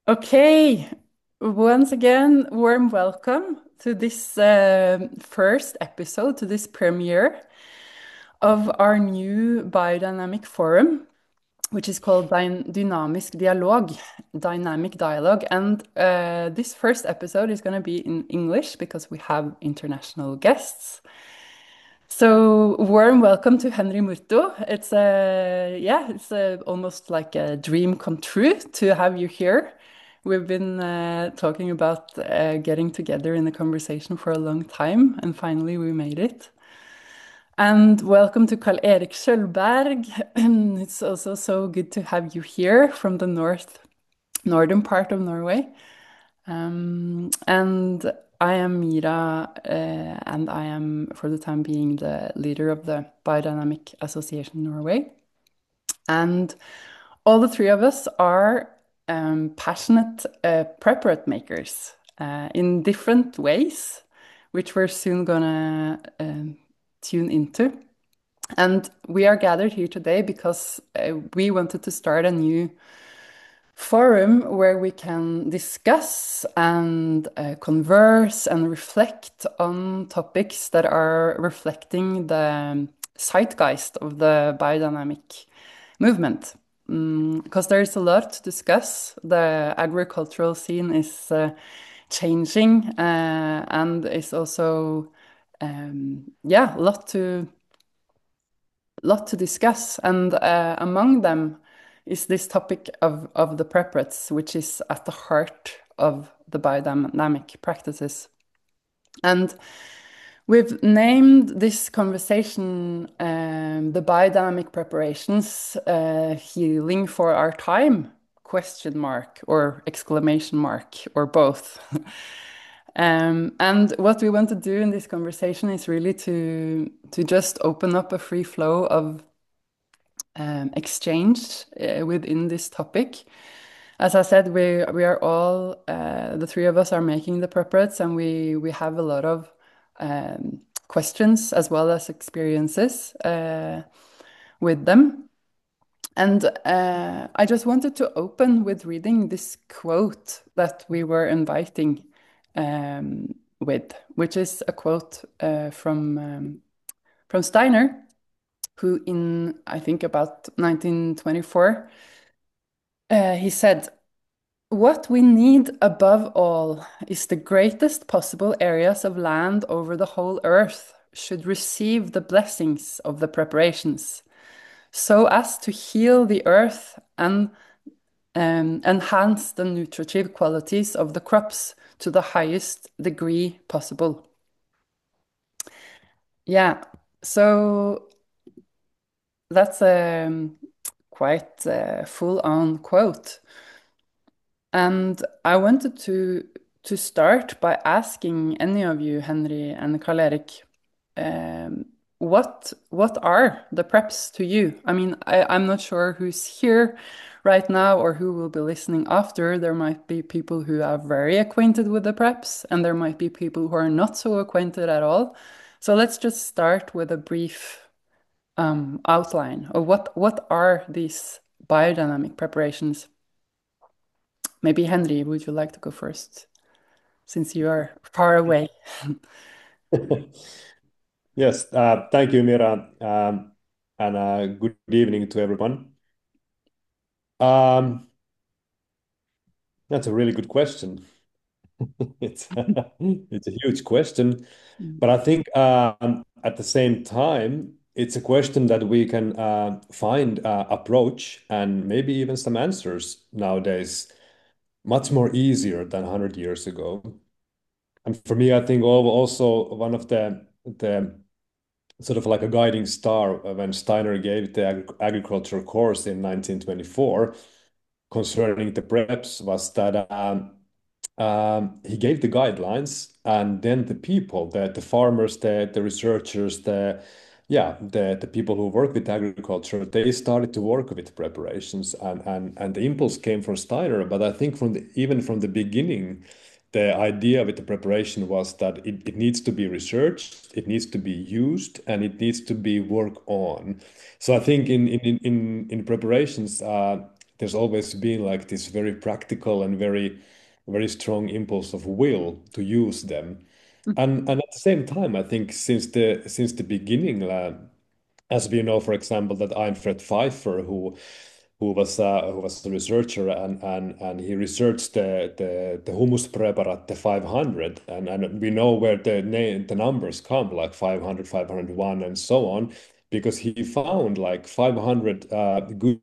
Okay, once again, warm welcome to this first episode, to this premiere of our new biodynamic forum, which is called Dynamisk Dialog, Dynamic Dialogue. And this first episode is going to be in English because we have international guests. So warm welcome to Henry Murto. It's almost like a dream come true to have you here. We've been talking about getting together in a conversation for a long time, and finally we made it. And welcome to Karl Erik Skjølberg. It's also so good to have you here from the northern part of Norway. And I am Mira, and I am, for the time being, the leader of the Biodynamic Association Norway. And all the three of us are passionate preparate makers in different ways, which we're soon gonna tune into. And we are gathered here today because we wanted to start a new forum where we can discuss and converse and reflect on topics that are reflecting the zeitgeist of the biodynamic movement. Because there is a lot to discuss. The agricultural scene is changing and is also, a lot to discuss, and among them is this topic of the preparates, which is at the heart of the biodynamic practices. And we've named this conversation the biodynamic preparations healing for our time, question mark or exclamation mark or both. And what we want to do in this conversation is really to just open up a free flow of exchange within this topic. As I said, we are all the three of us are making the preparates, and we have a lot of questions as well as experiences with them. And I just wanted to open with reading this quote that we were inviting with, which is a quote from Steiner, who in, I think, about 1924, he said, "What we need above all is the greatest possible areas of land over the whole earth should receive the blessings of the preparations, so as to heal the earth and enhance the nutritive qualities of the crops to the highest degree possible." Yeah, so that's a quite full-on quote. And I wanted to start by asking any of you, Henry and Karl Erik, what are the preps to you? I mean, I'm not sure who's here right now or who will be listening after. There might be people who are very acquainted with the preps, and there might be people who are not so acquainted at all. So let's just start with a brief outline of what are these biodynamic preparations. Maybe Henry, would you like to go first, since you are far away? Yes, thank you, Mira, and good evening to everyone. Um, that's a really good question. It's a huge question, Mm. but I think at the same time, it's a question that we can find approach and maybe even some answers nowadays much more easier than 100 years ago. And for me, I think also one of the sort of like a guiding star when Steiner gave the agriculture course in 1924 concerning the preps was that he gave the guidelines, and then the people, the farmers, the researchers, the people who work with agriculture, they started to work with preparations, and the impulse came from Steiner. But I think even from the beginning, the idea with the preparation was that it needs to be researched, it needs to be used, and it needs to be worked on. So I think in preparations, there's always been like this very practical and very strong impulse of will to use them. And at the same time, I think since the beginning, as we know, for example, that Einfred Pfeiffer, who was a researcher, and he researched the humus preparat, the 500, and we know where the numbers come, like 500, 501, and so on, because he found like 500 good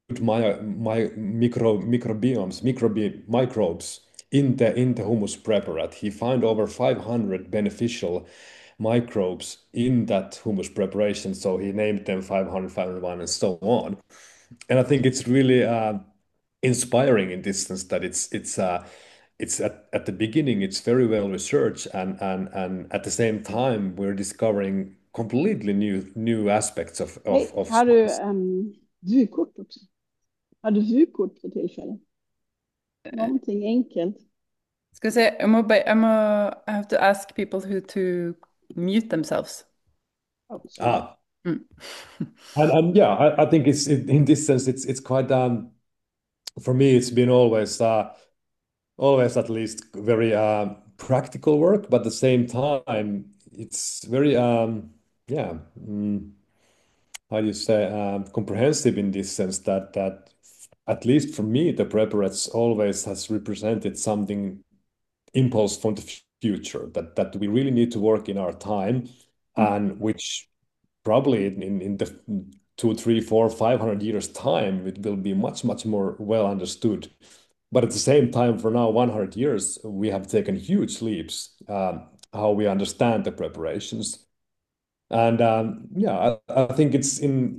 microbes in the humus preparat. He found over 500 beneficial microbes in that humus preparation, so he named them 500, 501, and so on. And I think it's really inspiring in this sense that it's at the beginning it's very well researched, and at the same time we're discovering completely new aspects of Hej, har du science. vykort också? Har du vykort för tillfället? Någonting enkelt. Skal vi se, I have to ask people who to mute themselves. Oh, sorry. Ah, Mm. and yeah, I think in this sense it's quite for me it's been always at least very practical work, but at the same time, it's very yeah, how do you say, comprehensive in this sense that at least for me, the preparates always has represented something impulse from the future that we really need to work in our time, and which probably in the 2, 3, 4, 500 years time, it will be much more well understood. But at the same time, for now, 100 years, we have taken huge leaps how we understand the preparations. And yeah, I think it's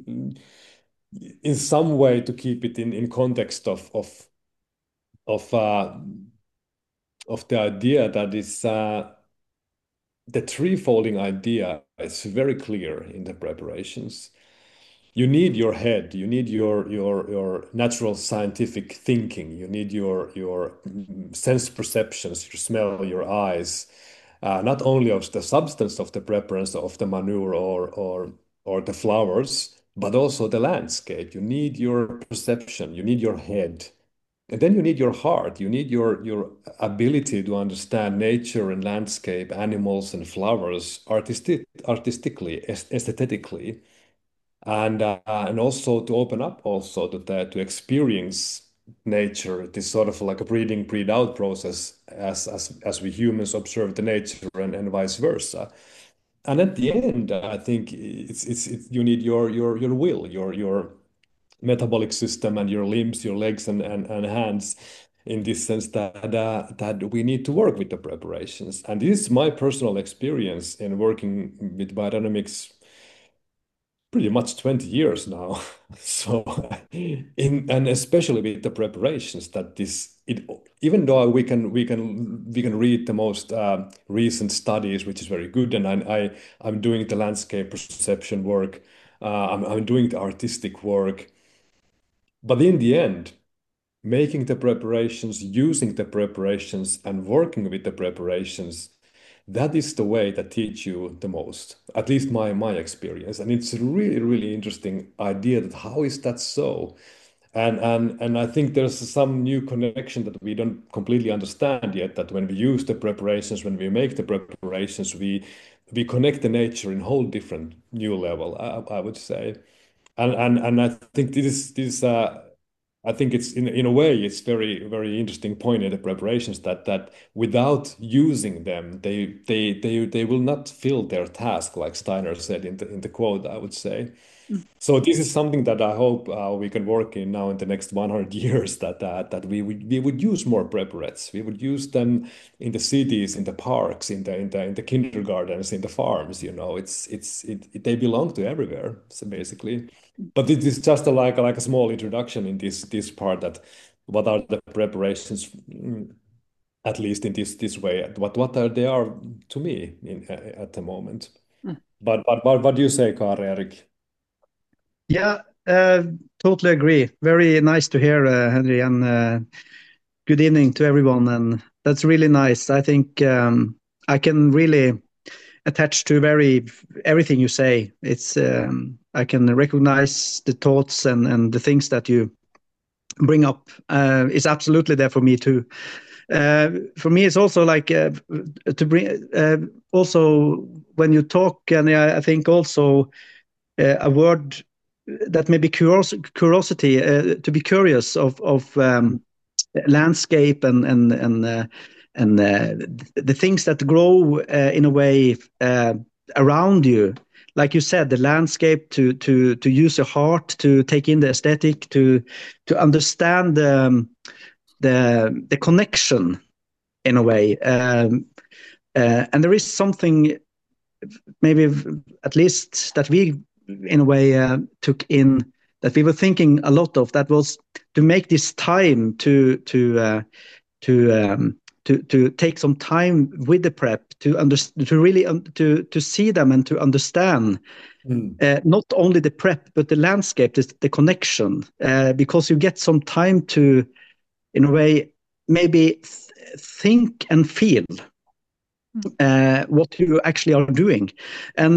in some way to keep it in context of uh, of the idea that is the threefolding idea is very clear in the preparations. You need your head, you need your natural scientific thinking, you need your sense perceptions, your smell, your eyes, not only of the substance of the preference of the manure or the flowers, but also the landscape. You need your perception, you need your head. And then you need your heart, you need your ability to understand nature and landscape, animals and flowers artistically, aesthetically, and also to open up also to experience nature, this sort of like a breeding breed out process as we humans observe the nature, and vice versa. And at the end, I think you need your will, your metabolic system, and your limbs, your legs and hands, in this sense that we need to work with the preparations. And this is my personal experience in working with biodynamics pretty much 20 years now. So and especially with the preparations, that this it even though we can read the most recent studies, which is very good, and I'm doing the landscape perception work, I'm doing the artistic work, but in the end, making the preparations, using the preparations, and working with the preparations, that is the way that teach you the most, at least my experience. And it's a really interesting idea that how is that so? And I think there's some new connection that we don't completely understand yet, that when we use the preparations, when we make the preparations, we connect the nature in a whole different new level, I would say. And I think I think it's in a way it's very interesting point in the preparations that without using them, they will not fill their task, like Steiner said in the quote, I would say. So this is something that I hope we can work in now in the next 100 years, that we would use more preparates. We would use them in the cities, in the parks, in the kindergartens, in the farms. They belong to everywhere, so basically. But it is just like a small introduction in this part, that what are the preparations, at least in this way, what are they are to me at the moment. Mm. But what do you say, Kari Erik? Yeah, totally agree. Very nice to hear, Henry, and good evening to everyone. And that's really nice. I think I can really attach to everything you say. It's I can recognize the thoughts and the things that you bring up is absolutely there for me too. For me, it's also like to bring also when you talk, and I think also a word that may be curiosity, to be curious of landscape and the things that grow in a way around you. Like you said, the landscape to use your heart to take in the aesthetic to understand the connection in a way. And there is something maybe at least that we in a way took in that we were thinking a lot of, that was to make this time to take some time with the prep to really to see them and to understand not only the prep but the landscape, the connection, because you get some time to in a way maybe think and feel what you actually are doing, and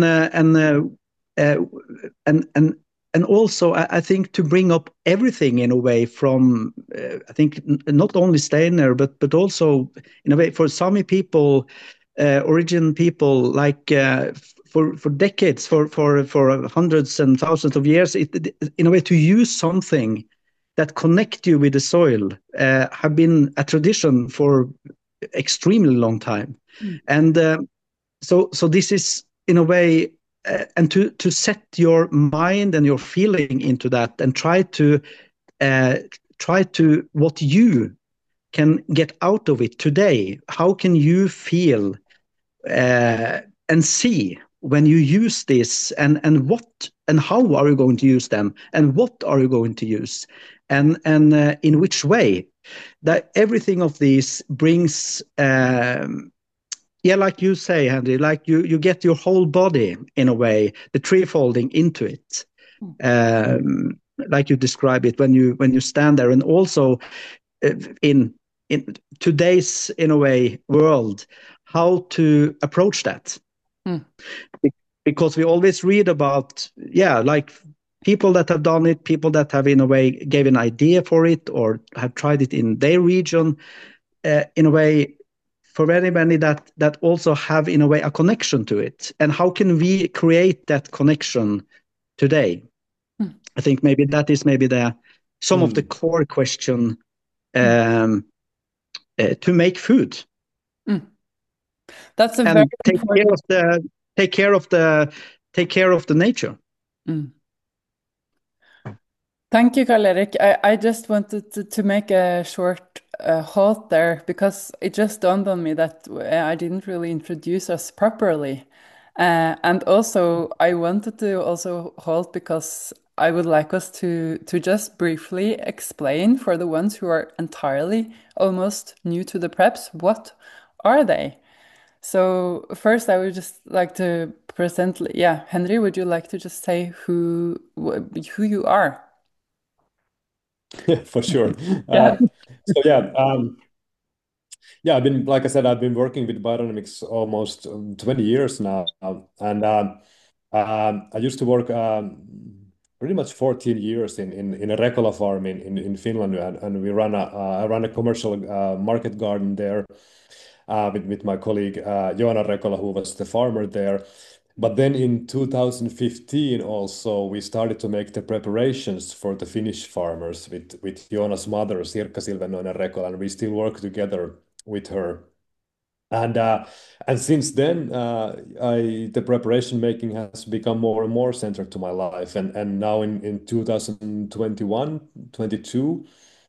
and also I think to bring up everything in a way from I think not only Steiner but also in a way for Sami people, origin people, like for decades, for hundreds and thousands of years, in a way to use something that connect you with the soil have been a tradition for extremely long time. And so this is in a way and to set your mind and your feeling into that and try to what you can get out of it today. How can you feel and see when you use this, and what and how are you going to use them, and what are you going to use, and in which way? That everything of these brings yeah, like you say, Henry, like you get your whole body in a way, the tree folding into it, like you describe it when you stand there, and also in today's in a way world, how to approach that. Because we always read about like people that have done it, people that have in a way gave an idea for it or have tried it in their region, in a way for very many that also have in a way a connection to it. And how can we create that connection today? I think maybe that is maybe some of the core question to make food. That's a very take care of the nature. Thank you, Karl-Erik. I just wanted to make a short halt there because it just dawned on me that I didn't really introduce us properly. And also, I wanted to also halt because I would like us to just briefly explain for the ones who are entirely almost new to the preps, what are they? So first, I would just like to present, Henry, would you like to just say who you are? For sure. Yeah. So I've been, like I said, I've been working with biodynamics almost 20 years now, and I used to work pretty much 14 years in a Rekola farm in Finland, and we run I run a commercial market garden there with my colleague Joona Rekola, who was the farmer there. But then in 2015 also we started to make the preparations for the Finnish farmers with Joona's mother, Sirkka Silvennoinen Rekola, and we still work together with her. And since then, the preparation making has become more and more centered to my life. And now in 2021, 22,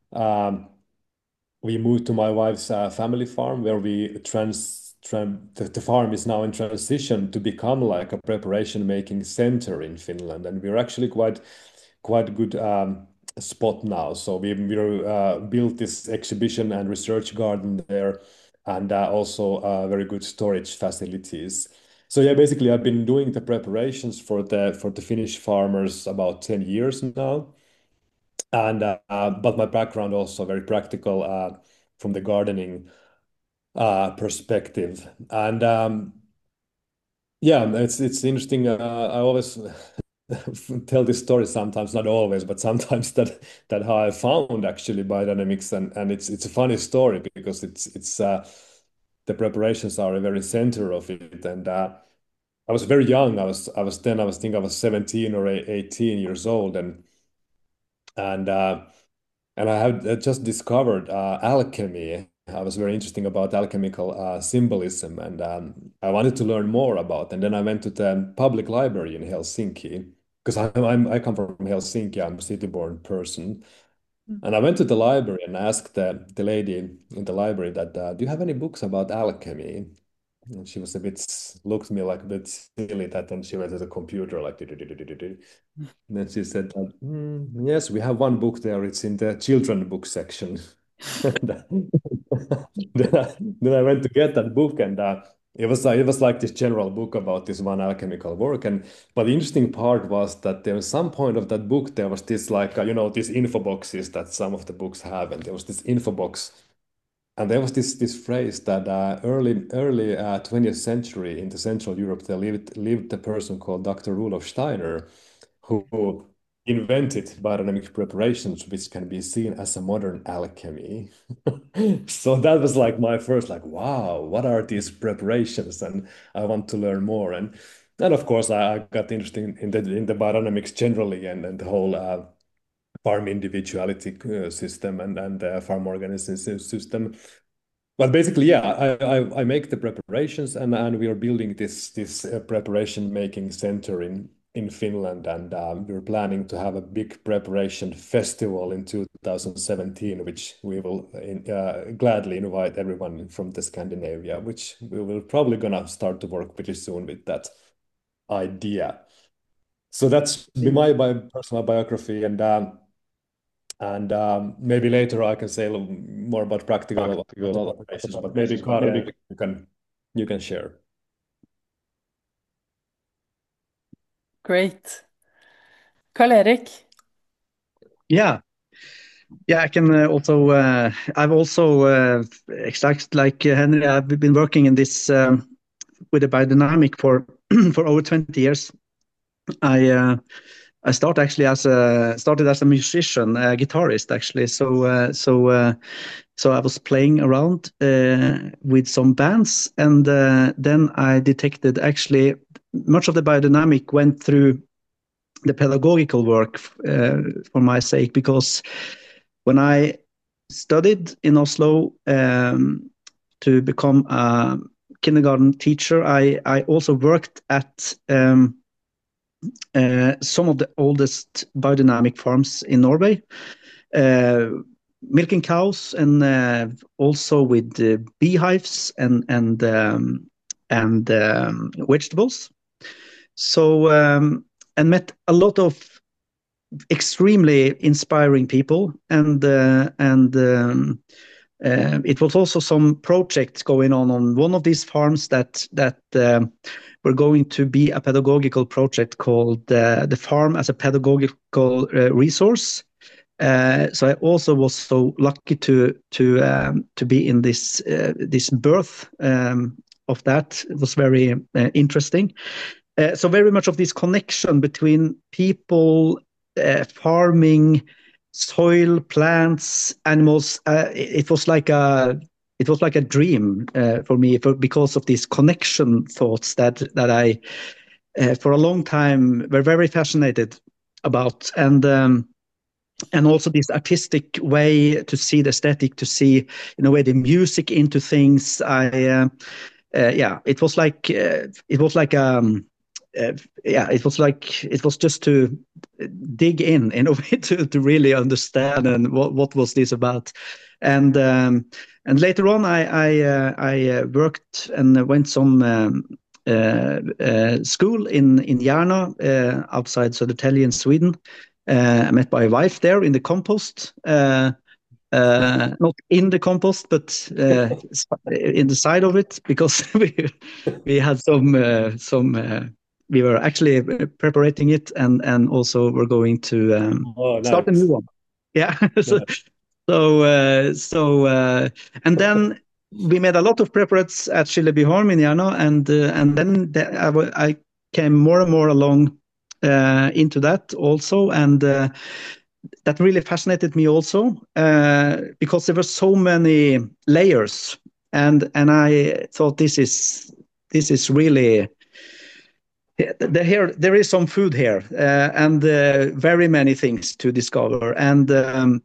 we moved to my wife's family farm where the farm is now in transition to become like a preparation making center in Finland, and we're actually quite good spot now. So we built this exhibition and research garden there, and also very good storage facilities. So basically I've been doing the preparations for the Finnish farmers about 10 years now. And but my background also very practical from the gardening perspective. And it's interesting. I always tell this story sometimes, not always, but sometimes that how I found actually biodynamics, and it's a funny story because it's the preparations are a very center of it, and I was very young. I think I was 17 or 18 years old, and uh, and I had just discovered alchemy. I was very interested about alchemical symbolism, and I wanted to learn more about. And then I went to the public library in Helsinki because I come from Helsinki. I'm a city-born person, and I went to the library and asked the lady in the library that, do you have any books about alchemy? And she was a bit looked at me like a bit silly that, and she went to the computer like. And then she said, yes, we have one book there. It's in the children book section. Then I went to get that book, and it was like this general book about this one alchemical work. And but the interesting part was that there was some point of that book there was this like these info boxes that some of the books have, and there was this info box, and there was this phrase that early 20th century in the Central Europe there lived a person called Dr. Rudolf Steiner, who invented biodynamic preparations, which can be seen as a modern alchemy. So that was like my first, like, wow, what are these preparations? And I want to learn more. And of course, I got interested in the biodynamics generally, and the whole farm individuality system, and farm organism system. But basically, yeah, I make the preparations, and we are building this preparation making center in Finland, and we're planning to have a big preparation festival in 2017, which we will gladly invite everyone from the Scandinavia, which we will probably gonna start to work pretty soon with that idea. So that's my personal biography, and maybe later I can say a little more about practical operations, but maybe Kari, you can share. Great. Karl-Erik. Yeah. Yeah, I can also. I've also, exact like Henry. I've been working in this with the biodynamic for for over 20 years. I started actually started as a musician, a guitarist actually. So I was playing around with some bands, and then I detected actually much of the biodynamic went through the pedagogical work for my sake, because when I studied in Oslo to become a kindergarten teacher, I also worked at some of the oldest biodynamic farms in Norway, milking cows, and also with beehives and vegetables. So and met a lot of extremely inspiring people, and it was also some projects going on one of these farms that were going to be a pedagogical project called the farm as a pedagogical resource. So I also was so lucky to be in this birth of that. It was very interesting. So very much of this connection between people, farming, soil, plants, animals. It was like a dream for me, because of these connection thoughts that I for a long time were very fascinated about, and also this artistic way to see the aesthetic, to see in a way the music into things. Yeah, it was like it was just to dig in a way to really understand and what was this about, and later on I worked and went some school in Järna outside Södertälje in Sweden. I met my wife there in the compost. Not in the compost, but in the side of it, because we had some. We were actually preparing it, and also we're going to start a new one. Yeah. And then we made a lot of preparates at Skillebyholm in Järna, and then I came more and more along into that also, and that really fascinated me also because there were so many layers, and I thought this is really there is some food here, and very many things to discover, and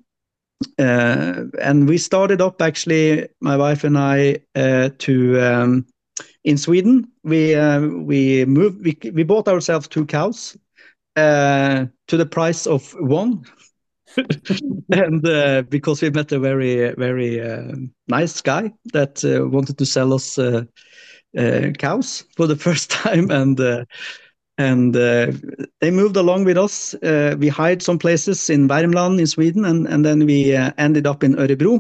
we started up actually, my wife and I, to in Sweden. We bought ourselves 2 cows to the price of one. And because we met a very, very nice guy that wanted to sell us cows for the first time, and they moved along with us. We hired some places in Värmland in Sweden, and then we ended up in Örebro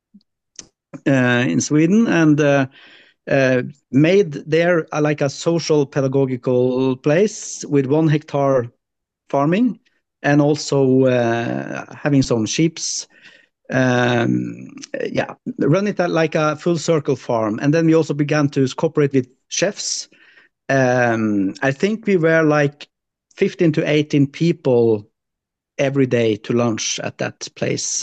in Sweden, and made there like a social pedagogical place with 1 hectare farming, and also having some sheeps. Run it like a full circle farm. And then we also began to cooperate with chefs. I think we were like 15 to 18 people every day to lunch at that place.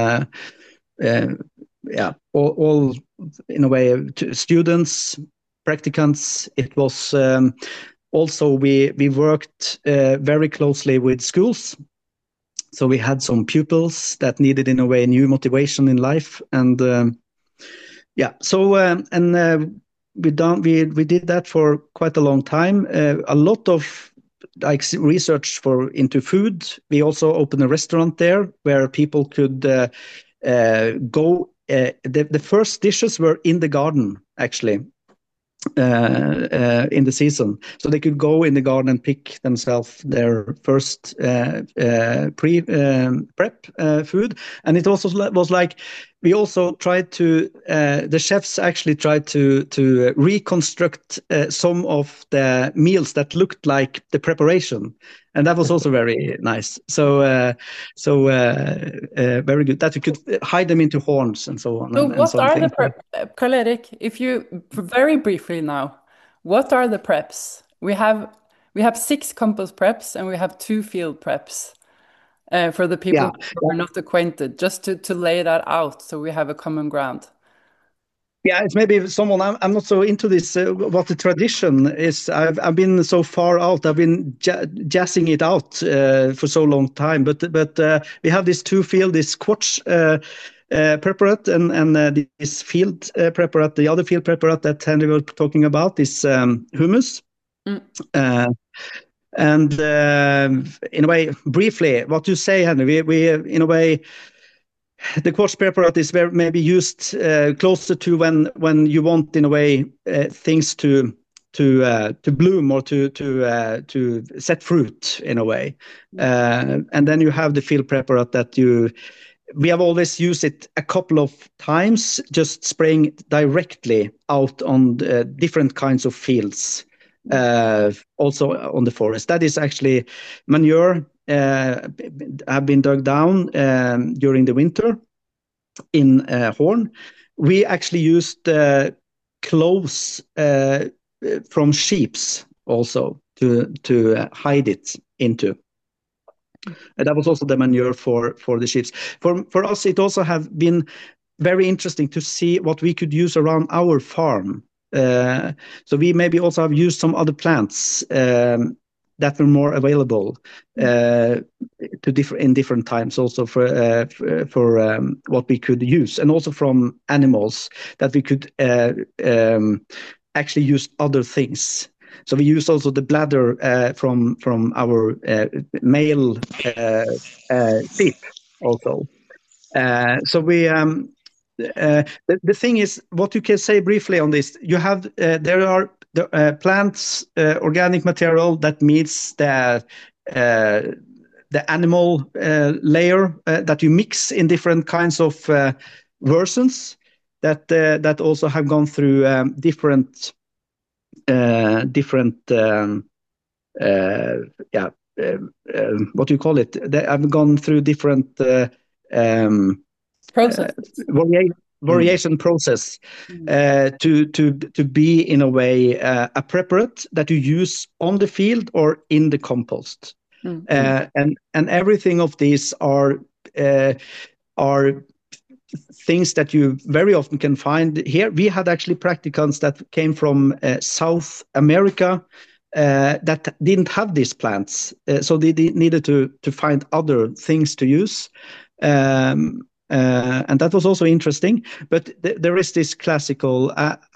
All in a way, students, practicants. It was also we worked very closely with schools. So we had some pupils that needed, in a way, new motivation in life, and we did that for quite a long time. A lot of like research into food. We also opened a restaurant there where people could go. The first dishes were in the garden, actually. In the season, so they could go in the garden and pick themselves their first prep food. And it also was like we also tried to the chefs actually tried to reconstruct some of the meals that looked like the preparation, and that was also very nice. So very good that you could hide them into horns and so on. So and what some are the things. prep, Karl-Erik, if you very briefly now, what are the preps? We have 6 compost preps and we have 2 field preps for the people who are not acquainted, just to lay that out so we have a common ground. Yeah, it's maybe someone I'm not so into this. What the tradition is, I've been so far out. I've been jazzing it out for so long time. But we have this 2 field, this quartz preparate and this field preparate. The other field preparate that Henry was talking about is humus. And in a way, briefly, what you say, Henry, we in a way. The quartz preparate is maybe used closer to when you want, in a way, things to bloom or to set fruit, in a way. And then you have the field preparate that we have always used it a couple of times, just spraying directly out on different kinds of fields, also on the forest. That is actually manure. Have been dug down during the winter in Horn. We actually used cloves from sheeps also to hide it into. And that was also the manure for the sheeps. For us, it also have been very interesting to see what we could use around our farm. So we maybe also have used some other plants that were more available in different times, also for what we could use, and also from animals that we could actually use other things. So we use also the bladder from our male sheep also. So we. The thing is, what you can say briefly on this, you have there are plants, organic material that meets the animal layer that you mix in different kinds of versions that also have gone through different what do you call it? They have gone through different processes. variation process to be in a way a preparate that you use on the field or in the compost. And everything of these are things that you very often can find here. We had actually practicants that came from South America that didn't have these plants, so they needed to find other things to use. And that was also interesting. But there is this classical.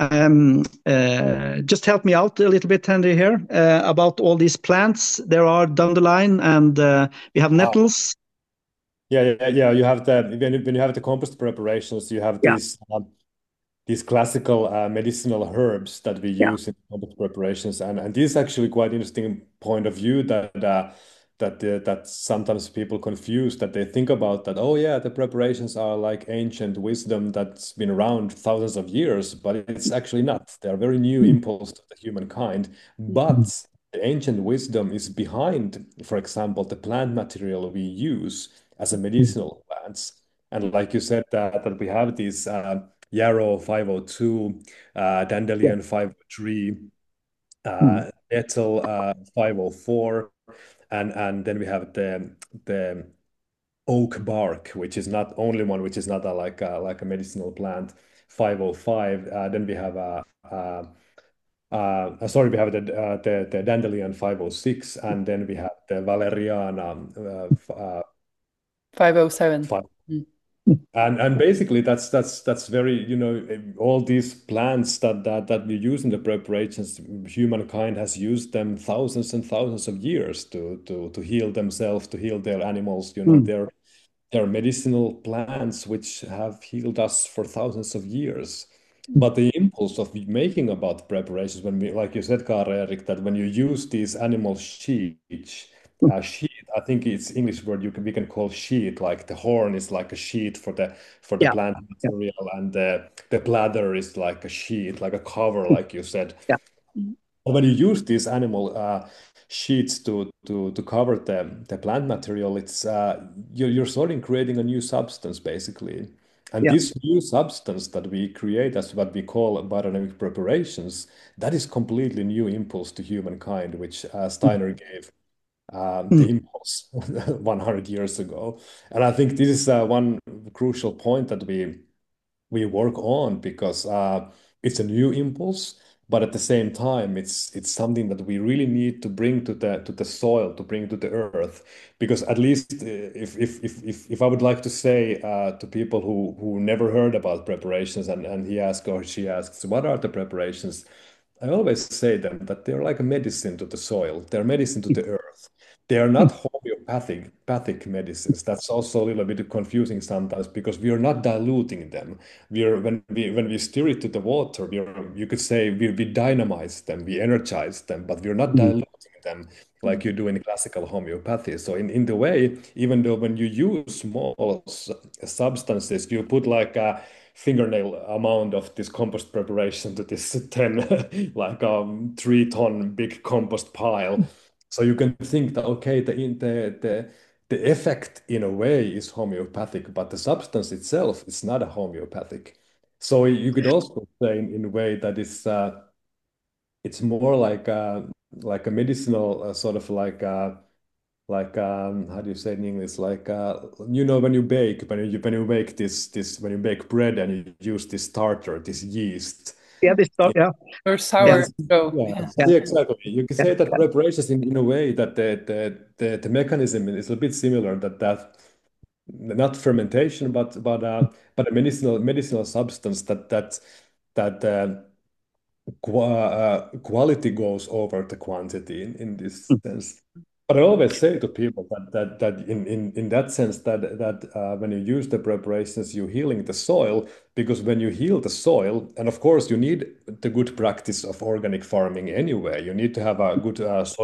Just help me out a little bit, Henry, here about all these plants. There are dandelion, and we have nettles. Yeah. You have when you have the compost preparations, you have these classical medicinal herbs that we use in compost preparations, and this is actually quite interesting point of view that sometimes people confuse, that they think about that, oh yeah, the preparations are like ancient wisdom that's been around thousands of years, but it's actually not. They are very new impulse to the humankind, but the ancient wisdom is behind, for example, the plant material we use as a medicinal plants. And like you said, that we have these yarrow 502, dandelion 503, nettle 504, and then we have the oak bark, which is not only one, which is not like a medicinal plant, 505. Then we have sorry, we have the dandelion 506, and then we have the valeriana 507. And basically that's very, all these plants that we use in the preparations, humankind has used them thousands and thousands of years to heal themselves, to heal their animals. They're medicinal plants which have healed us for thousands of years. But the impulse of making about preparations, when we, like you said, Karl-Erik, that when you use these animal sheet, I think it's English word we can call sheet, like the horn is like a sheet for the plant material, and the bladder is like a sheet, like a cover, like you said. When you use these animal sheets to cover the plant material, it's you're sort of creating a new substance basically. And this new substance that we create as what we call biodynamic preparations, that is completely new impulse to humankind, which Steiner gave the impulse 100 years ago. And I think this is one crucial point that we work on, because it's a new impulse, but at the same time, it's something that we really need to bring to the soil, to bring to the earth. Because at least if I would like to say to people who never heard about preparations, and he asks or she asks, what are the preparations? I always say them that they're like a medicine to the soil. They're medicine to the earth. They are not homeopathic medicines. That's also a little bit confusing sometimes, because we are not diluting them. When we stir it to the water, you could say we dynamize them, we energize them, but we're not diluting them like you do in classical homeopathy. So in the way, even though when you use small substances, you put like a fingernail amount of this compost preparation to this 10 like 3-ton big compost pile. So you can think that, okay, the effect in a way is homeopathic, but the substance itself is not a homeopathic. So you could also say in a way that it's more like a medicinal sort of like how do you say it in English? Like when you bake, when you make this when you bake bread and you use this starter, this yeast. Or sour dough. Yeah, exactly. You can say that preparations in a way that the mechanism is a bit similar, that not fermentation, but a medicinal substance that quality goes over the quantity in this sense. But I always say to people that in that sense that when you use the preparations, you're healing the soil, because when you heal the soil, and of course you need the good practice of organic farming anyway. You need to have a good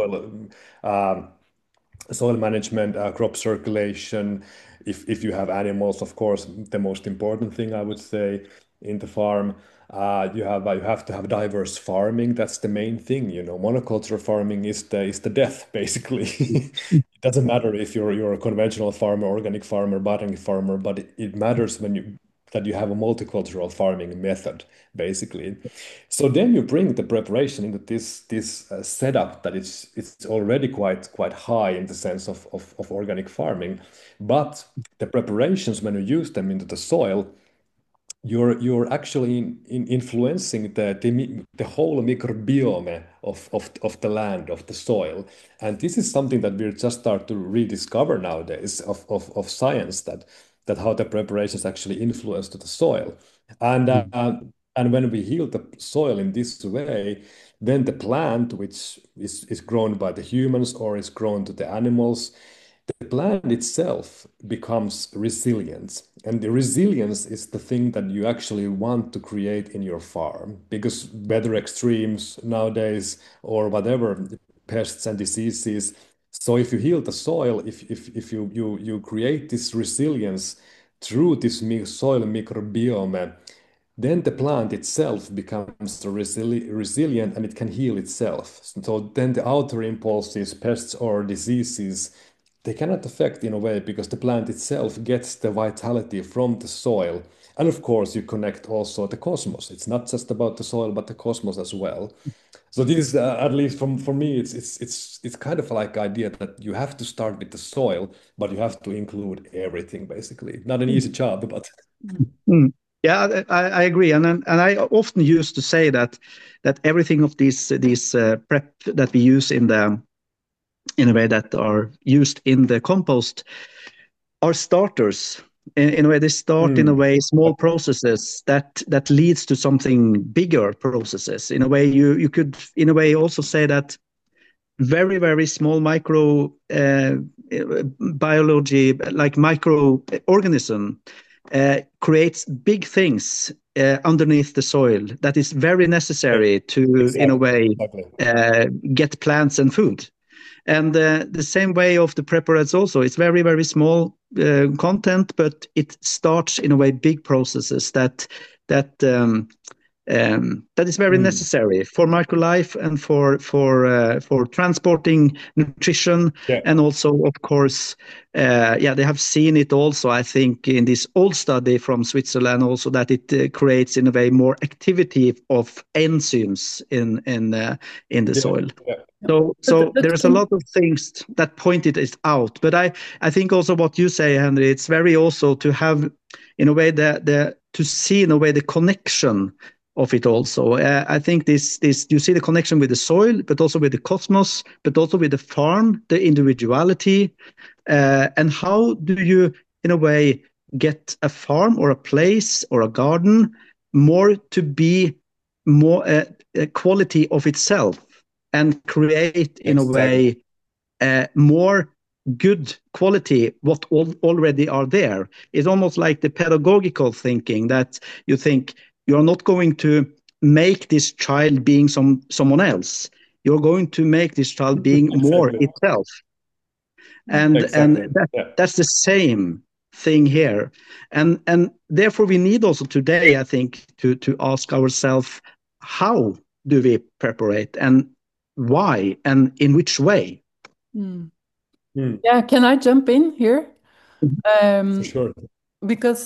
soil management, crop circulation. If you have animals, of course, the most important thing I would say in the farm, you have to have diverse farming. That's the main thing. Monoculture farming is the death basically. It doesn't matter if you're a conventional farmer, organic farmer, botanic farmer, but it matters when you that you have a multicultural farming method, basically. So then you bring the preparation into this setup that it's already quite high in the sense of organic farming, but the preparations when you use them into the soil, you're actually influencing the whole microbiome of the land, of the soil. And this is something that we're just start to rediscover nowadays of science, that how the preparations actually influence to the soil. And and when we heal the soil in this way, then the plant, which is grown by the humans or is grown to the animals, the plant itself becomes resilient. And the resilience is the thing that you actually want to create in your farm, because weather extremes nowadays or whatever, pests and diseases. So if you heal the soil, if you create this resilience through this soil microbiome, then the plant itself becomes resilient and it can heal itself. So then the outer impulses, pests or diseases, they cannot affect in a way because the plant itself gets the vitality from the soil. And of course, you connect also the cosmos. It's not just about the soil, but the cosmos as well. So this, at least for me, it's kind of like idea that you have to start with the soil, but you have to include everything basically. Not an easy job, but Mm. Yeah, I agree, and I often used to say that everything of these prep that we use in a way that are used in the compost are starters. In a way, they start in a way small processes that leads to something bigger processes. In a way, you could in a way also say that very small micro biology, like microorganism, creates big things underneath the soil that is very necessary to, in a way, exactly. get plants and food. And the same way of the preparates also, it's very small content, but it starts in a way big processes that that is very necessary for microlife and for transporting nutrition. Yeah. And also, of course, they have seen it also, I think, in this old study from Switzerland also, that it creates in a way more activity of enzymes in the soil. Yeah. So there's a lot of things that pointed it out. But I think also what you say, Henry, it's very also to have in a way to see in a way the connection of it also. I think this you see the connection with the soil, but also with the cosmos, but also with the farm, the individuality, and how do you in a way get a farm or a place or a garden more to be more a quality of itself and create in a way more good quality what already are there. It's almost like the pedagogical thinking that you think you're not going to make this child being someone else. You're going to make this child being more itself. And that's the same thing here. And therefore we need also today, I think, to ask ourselves, how do we preparate and why and in which way? Yeah, can I jump in here? For sure. Because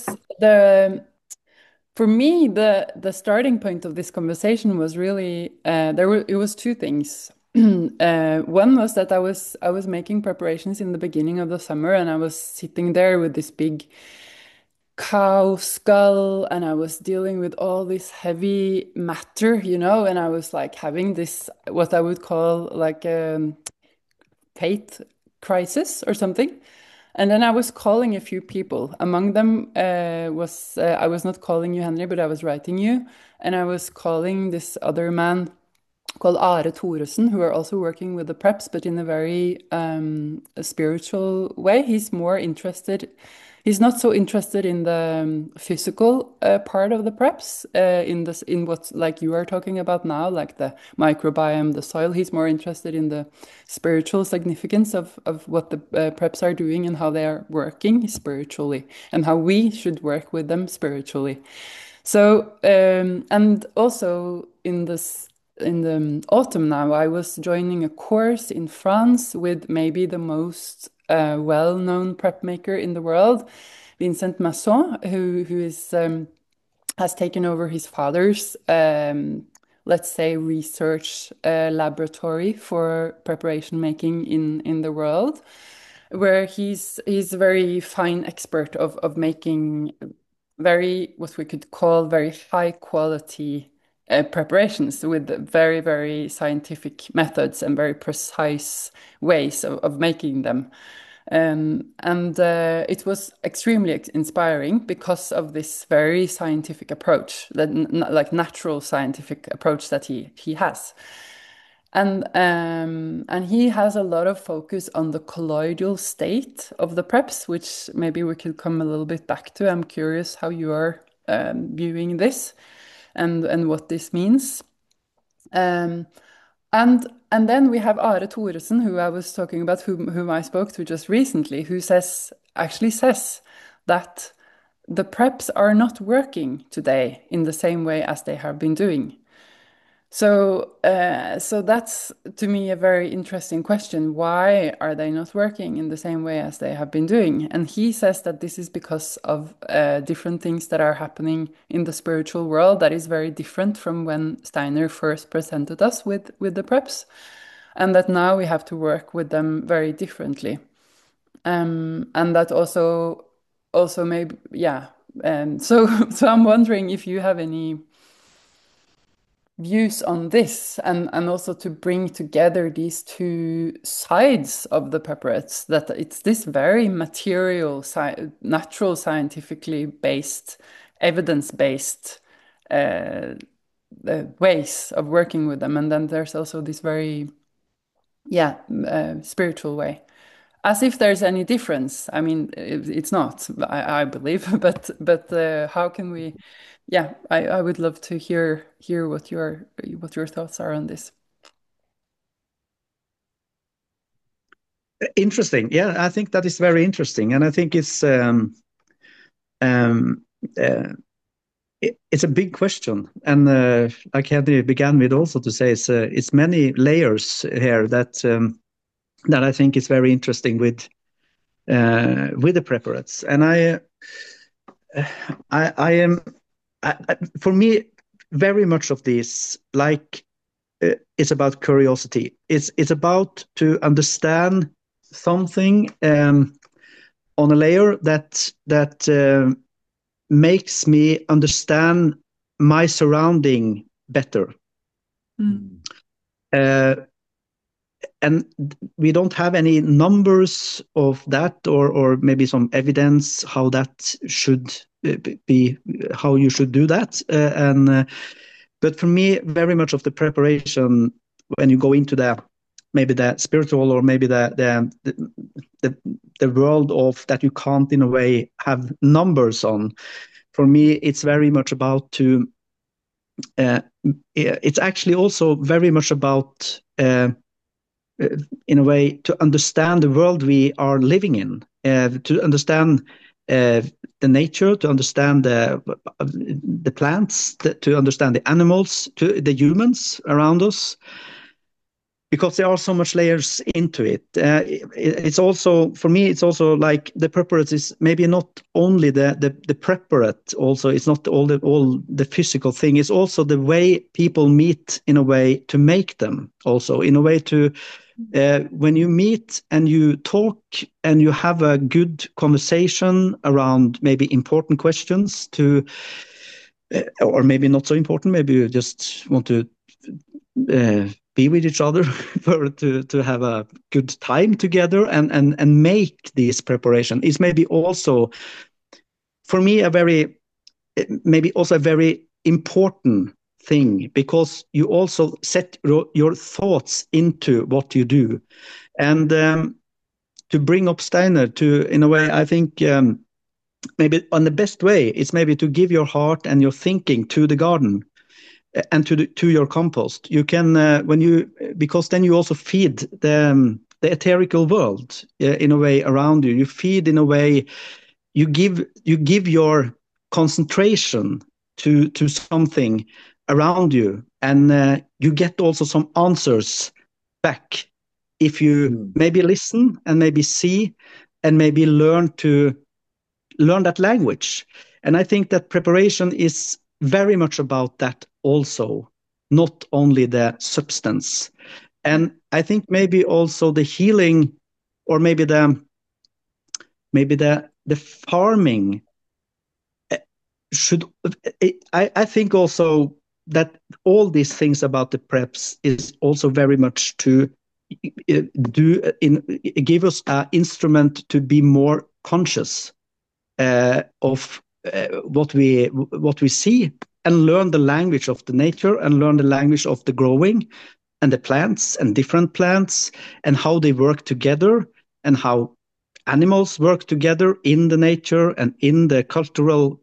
for me, the starting point of this conversation was really it was two things. One was that I was making preparations in the beginning of the summer, and I was sitting there with this big cow skull, and I was dealing with all this heavy matter, and I was like having this what I would call like faith crisis or something. And then I was calling a few people. Among them was I was not calling you, Henry, but I was writing you, and I was calling this other man called Are Thoresen, who are also working with the preps, but in a very spiritual way. He's more interested. He's not so interested in the physical part of the preps, in what like you are talking about now, like the microbiome, the soil. He's more interested in the spiritual significance of what the preps are doing and how they are working spiritually, and how we should work with them spiritually. So and also in the autumn now, I was joining a course in France with maybe the most well-known prep maker in the world, Vincent Masson, who is has taken over his father's, let's say, research laboratory for preparation making in the world, where he's a very fine expert of making very, what we could call, very high quality preparations with very, very scientific methods and very precise ways of making them. And it was extremely inspiring because of this very scientific approach, that like natural scientific approach that he has. And he has a lot of focus on the colloidal state of the preps, which maybe we could come a little bit back to. I'm curious how you are viewing this and what this means. Um, and then we have Are Thoresen, who I was talking about, whom I spoke to just recently, who actually says that the preps are not working today in the same way as they have been doing. So that's to me a very interesting question. Why are they not working in the same way as they have been doing? And he says that this is because of different things that are happening in the spiritual world that is very different from when Steiner first presented us with the preps, and that now we have to work with them very differently. And that also maybe, yeah. So I'm wondering if you have any views on this, and also to bring together these two sides of the preparates, that it's this very material, natural, scientifically based, evidence-based ways of working with them, and then there's also this very spiritual way, as if there's any difference. I mean, it's not, I believe, but how can we? Yeah, I would love to hear what your thoughts are on this. Interesting. Yeah, I think that is very interesting, and I think it's a big question. And like Henry began with also to say, it's many layers here that I think is very interesting with the preparates. And I am, for me, very much of this, like, it's about curiosity. It's about to understand something on a layer that makes me understand my surrounding better. And we don't have any numbers of that, or maybe some evidence how that should be, how you should do that. But for me, very much of the preparation, when you go into maybe the spiritual, or maybe the world of that you can't in a way have numbers on. For me, it's very much about it's actually also very much about in a way to understand the world we are living in, to understand the nature, to understand the plants, to understand the animals, to the humans around us, because there are so much layers into it. It's also, for me, it's also like the preparate is maybe not only the preparate. Also, it's not all the physical thing. It's also the way people meet, in a way to make them. Also, in a way to when you meet and you talk and you have a good conversation around maybe important questions, or maybe not so important. Maybe you just want to be with each other to have a good time together and make this preparation is maybe also, for me, maybe also a very important thing, because you also set your thoughts into what you do. And to bring up Steiner, in a way, I think maybe on the best way, it's maybe to give your heart and your thinking to the garden and to your compost. You can because then you also feed the etherical world in a way around you. You feed, in a way, you give your concentration to something around you, and you get also some answers back if you maybe listen and maybe see and maybe learn to learn that language. And I think that preparation is very much about that also, not only the substance. And I think maybe also the healing, or maybe the farming should. I think also that all these things about the preps is also very much to give us an instrument to be more conscious of what we see, and learn the language of the nature, and learn the language of the growing and the plants and different plants, and how they work together, and how animals work together in the nature and in the cultural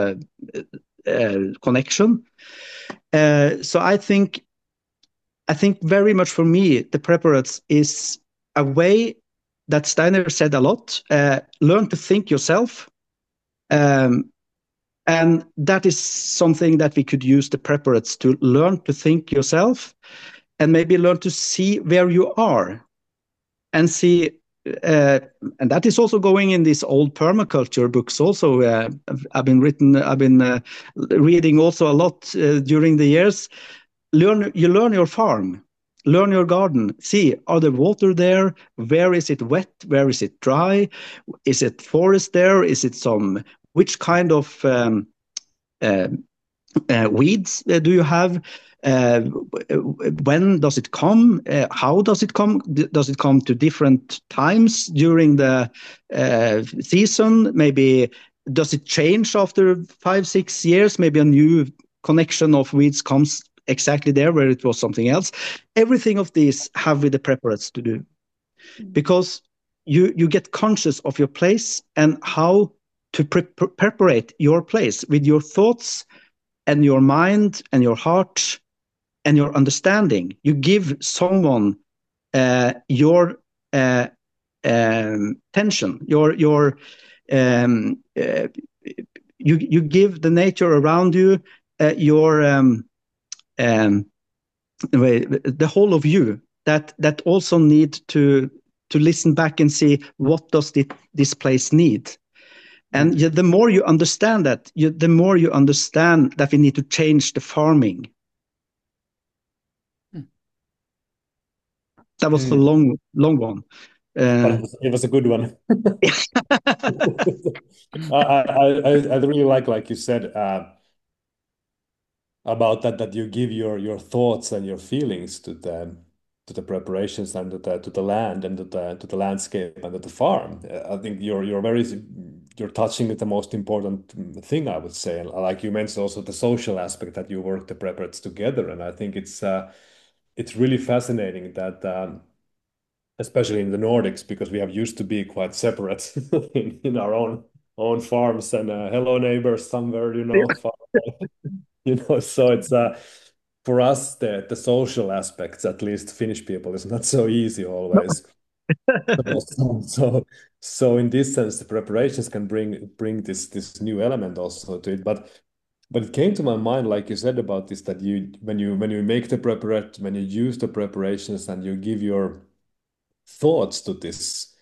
connection. So I think very much for me, the preparates is a way that Steiner said a lot. Learn to think yourself. And that is something that we could use the preparates to learn to think yourself, and maybe learn to see where you are, and see. And that is also going in these old permaculture books. Also, I've been reading also a lot during the years. You learn your farm, learn your garden. See, are there water there? Where is it wet? Where is it dry? Is it forest there? Is it which kind of weeds do you have? When does it come? How does it come? Does it come to different times during the season? Maybe does it change after 5-6 years? Maybe a new connection of weeds comes exactly there where it was something else. Everything of these have with the preparates to do, because you get conscious of your place and how to preparate your place with your thoughts and your mind and your heart and your understanding. You give someone your tension, you give the nature around you the whole of you, that also need to listen back and see, what does this place need? And the more you understand that, the more you understand that we need to change the farming. That was a long one. But it was a good one. I really like you said, about that you give your thoughts and your feelings to the preparations, and to the land, and to the landscape, and to the farm. I think you're touching at the most important thing, I would say. And like you mentioned also the social aspect, that you work the preparates together, and I think it's really fascinating that, especially in the Nordics, because we have used to be quite separate in our own farms, and hello neighbors somewhere, far away. So it's for us, the social aspects, at least Finnish people, is not so easy always. So in this sense, the preparations can bring this new element also to it. But it came to my mind, like you said about this, that when you make the preparate, when you use the preparations, and you give your thoughts to this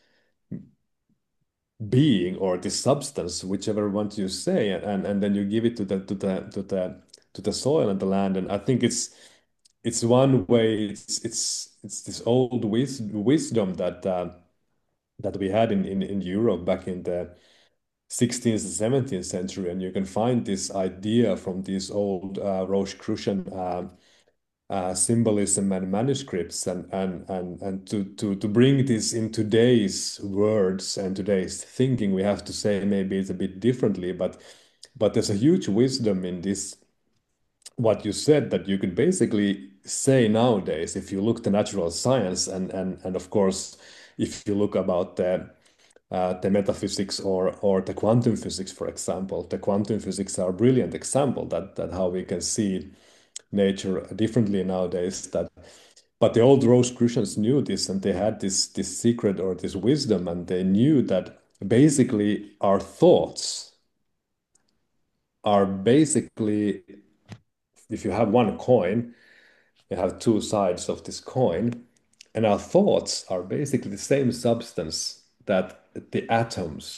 being, or this substance, whichever one you say, and then you give it to the soil and the land. And I think it's one way. It's this old wisdom that we had in Europe back in the 16th and 17th century, and you can find this idea from these old Rosicrucian symbolism and manuscripts, and to bring this in today's words and today's thinking, we have to say maybe it's a bit differently, but there's a huge wisdom in this, what you said, that you could basically say nowadays, if you look to natural science, and of course, if you look about the metaphysics, or the quantum physics, for example. The quantum physics are a brilliant example that how we can see nature differently nowadays. But the old Rosicrucians knew this, and they had this secret, or this wisdom, and they knew that basically our thoughts are basically, if you have one coin, you have two sides of this coin, and our thoughts are basically the same substance that the atoms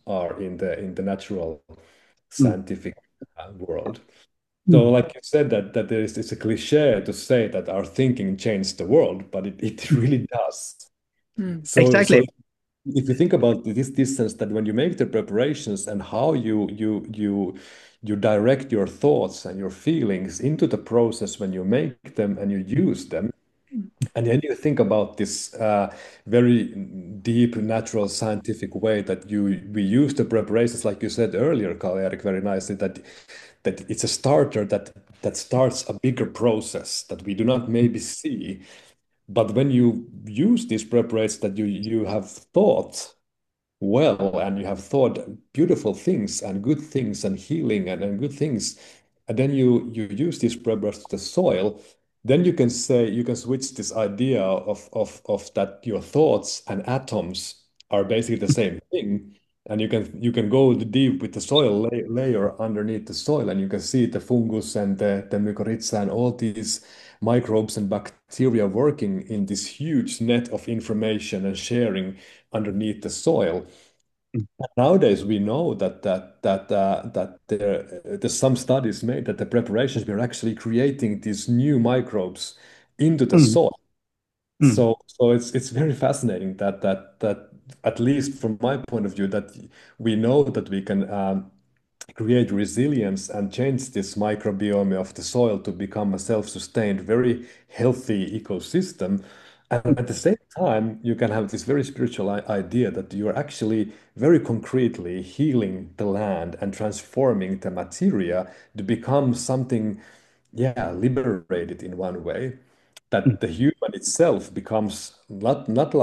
are in the natural Mm. scientific world. So, Mm. like you said, that there is it's a cliche to say that our thinking changed the world, but it Mm. really does. So Exactly. if you think about this distance, that when you make the preparations and how you direct your thoughts and your feelings into the process when you make them and you use them, and then you think about this very deep, natural, scientific way that we use the preparations, like you said earlier, Karl Erik, very nicely, that it's a starter that starts a bigger process that we do not maybe see. But when you use these preparations that you have thought well and you have thought beautiful things and good things and healing and good things, and then you use these preparators to the soil, then you can say you can switch this idea of that your thoughts and atoms are basically the same thing, and you can go deep with the soil layer underneath the soil, and you can see the fungus and the mycorrhiza and all these microbes and bacteria working in this huge net of information and sharing underneath the soil. Nowadays, we know that there's some studies made that the preparations we're actually creating these new microbes into the Mm. soil. Mm. So it's very fascinating that at least from my point of view that we know that we can create resilience and change this microbiome of the soil to become a self-sustained, very healthy ecosystem. And at the same time, you can have this very spiritual idea that you're actually very concretely healing the land and transforming the materia to become something, yeah, liberated in one way. Mm. That the human itself becomes not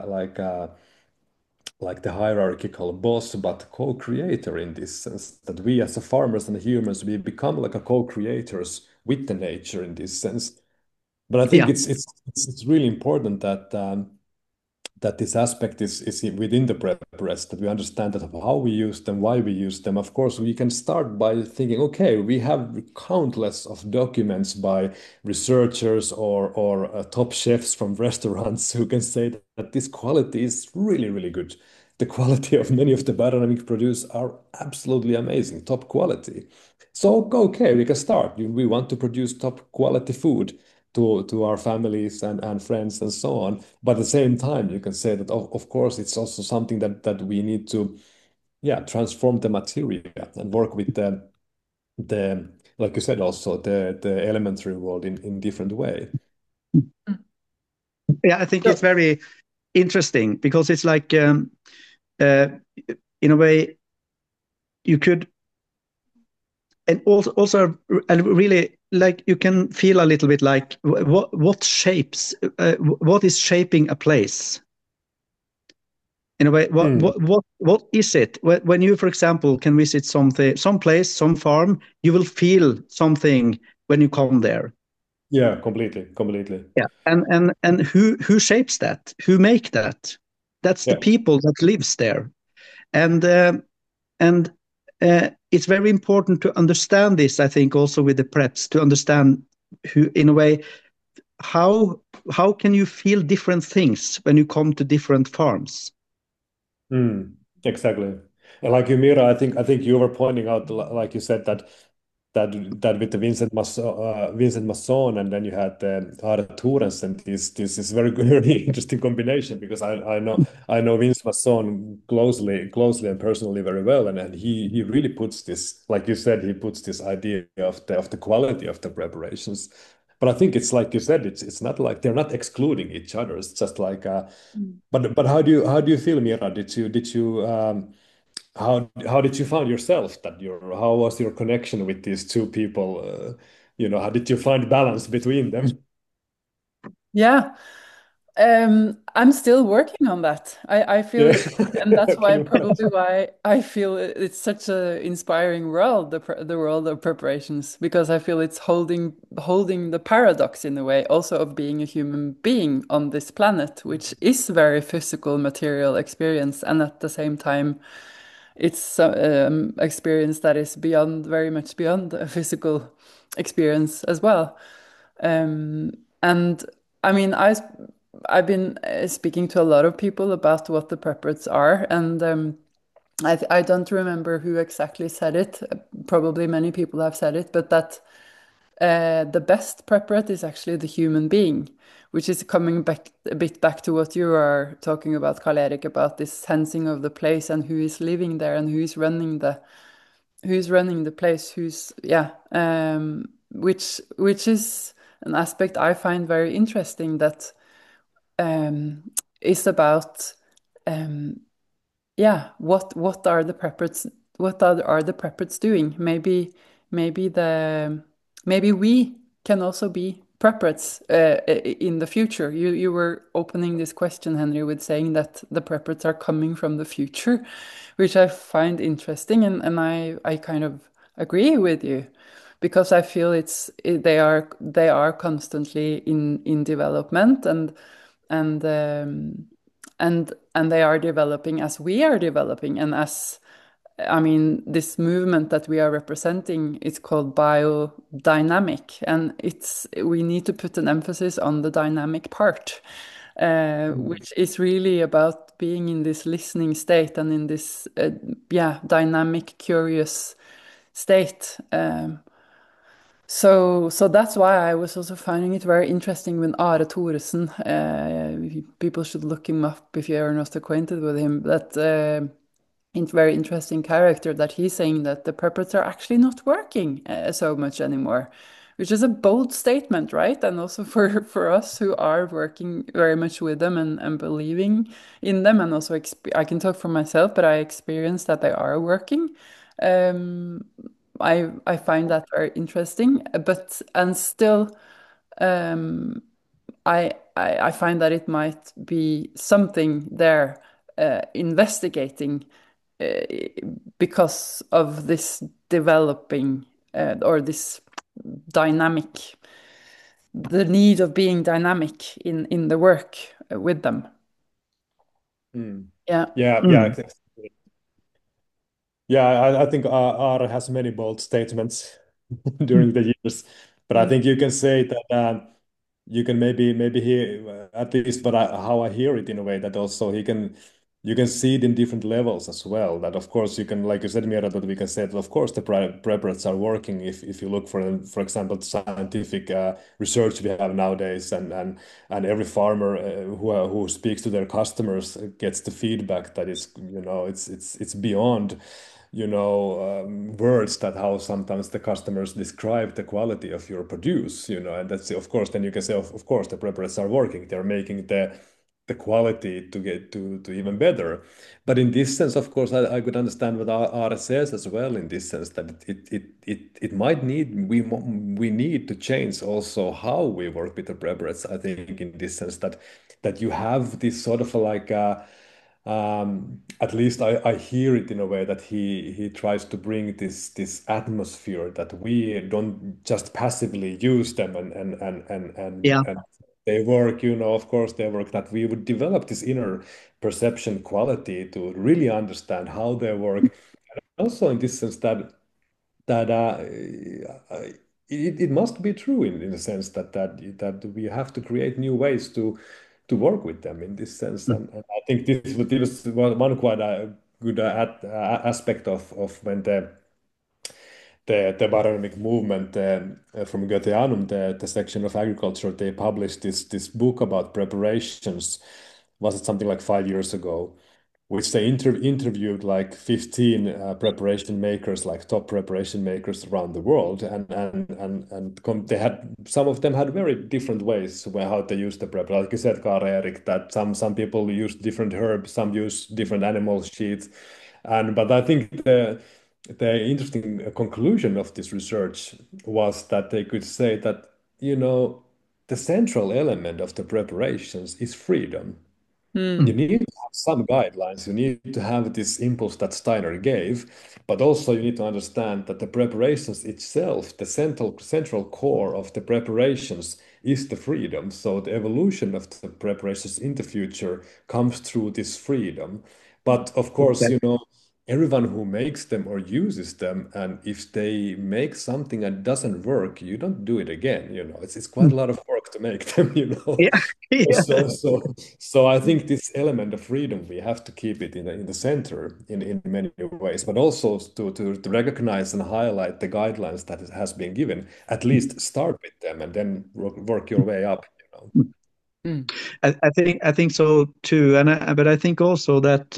like the hierarchical boss, but co-creator in this sense, that we as the farmers and the humans, we become like a co-creators with the nature in this sense. But I think Yeah. it's really important that this aspect is within the prep rest, that we understand that how we use them, why we use them. Of course, we can start by thinking, okay, we have countless of documents by researchers or top chefs from restaurants who can say that this quality is really, really good. The quality of many of the biodynamic produce are absolutely amazing, top quality. So, okay, we can start. We want to produce top quality food to our families and friends and so on. But at the same time, you can say that of course it's also something that we need to, yeah, transform the material and work with the like you said, also the elementary world in different way. Yeah, I think it's So, very interesting because it's like, uh, in a way, you could, and also really like you can feel a little bit like what shapes, what is shaping a place in a way. What Mm, what what what is it when you, for example, can visit something, some place, some farm, you will feel something when you come there. yeah, completely. Yeah, and who shapes that? Who make that? That's the Yeah. people that lives there, and and it's very important to understand this. I think also with the preps to understand who, in a way, how how can you feel different things when you come to different farms? Exactly. And like you, Mira, I think you were pointing out, like you said, that with the Vincent Masson, and then you had Are Thorensen. This is very good, very interesting combination, because I know Vince Masson closely and personally very well, and he really puts this, like you said, he puts this idea of the quality of the preparations. But I think it's like you said, it's not like they're not excluding each other. It's just like but how do you feel, Mira? Did you how did you find yourself, that how was your connection with these two people? How did you find balance between them? yeah. I'm still working on that. I feel Yeah, it, and that's I why can probably imagine. why I feel it's such a inspiring world, the world of preparations, because I feel it's holding the paradox in a way, also of being a human being on this planet, which is very physical, material experience, and at the same time, it's experience that is beyond, very much beyond a physical experience as well. And I mean, I've been speaking to a lot of people about what the preparates are, and I don't remember who exactly said it. Probably many people have said it, but that the best preparate is actually the human being, which is coming back a bit back to what you are talking about, Karl Erik, about this sensing of the place and who is living there and who's running the place, who's yeah, which is an aspect I find very interesting that um, is about yeah, what are the preparates are the preparates doing? Maybe the maybe we can also be preparates in the future. You were opening this question, Henry, with saying that the preparates are coming from the future, which I find interesting, and I kind of agree with you because I feel they are constantly in development and and they are developing as we are developing and as I mean this movement that we are representing is called biodynamic and it's we need to put an emphasis on the dynamic part which is really about being in this listening state and in this yeah dynamic curious state so that's why I was also finding it very interesting when Are Thoresen, people should look him up if you are not acquainted with him, that very interesting character that he's saying that the puppets are actually not working so much anymore, which is a bold statement, right? And also for us who are working very much with them and believing in them, and also I can talk for myself, but I experience that they are working. Um, I find that very interesting, but and still, um, I find that it might be something there investigating uh, because of this developing or this dynamic, the need of being dynamic in the work with them. Mm. Yeah. Yeah, yeah, Mm. exactly. Yeah, I think Aare has many bold statements during the years, but I Mm. think you can say that you can maybe hear at least, but how I hear it in a way that also he can you can see it in different levels as well. That of course you can, like you said, Mira, that we can say that of course the preparates are working if you look for example the scientific research we have nowadays and every farmer who speaks to their customers gets the feedback that is it's beyond words that how sometimes the customers describe the quality of your produce, and that's of course, then you can say, of course, the preparers are working. They're making the quality to get to even better. But in this sense, of course, I could understand what Are says as well in this sense that it might need we need to change also how we work with the preparers. I think in this sense that you have this sort of like at least I hear it in a way that he tries to bring this atmosphere that we don't just passively use them Yeah. and they work, of course they work, that we would develop this inner perception quality to really understand how they work. Also in this sense that it must be true in the sense that we have to create new ways to work with them in this sense. And I think this was one quite good aspect of when the Baronomic movement from Goetheanum, the section of agriculture, they published this book about preparations. Was it something like 5 years ago? Which they interviewed like 15 preparation makers, like top preparation makers around the world, and they had some of them had very different ways where how they use the prep. Like you said, Karl Erik, that some people use different herbs, some use different animal sheets, and but I think the interesting conclusion of this research was that they could say that the central element of the preparations is freedom. You Mm. need to have some guidelines. You need to have this impulse that Steiner gave, but also you need to understand that the preparations itself, the central core of the preparations is the freedom. So the evolution of the preparations in the future comes through this freedom. But of course, Okay. everyone who makes them or uses them, and if they make something that doesn't work, you don't do it again. It's quite a lot of work to make them. Yeah. Yeah. So I think this element of freedom, we have to keep it in the center in many ways, but also to recognize and highlight the guidelines that it has been given. At least start with them and then work your way up. Mm. I think so too, but I think also that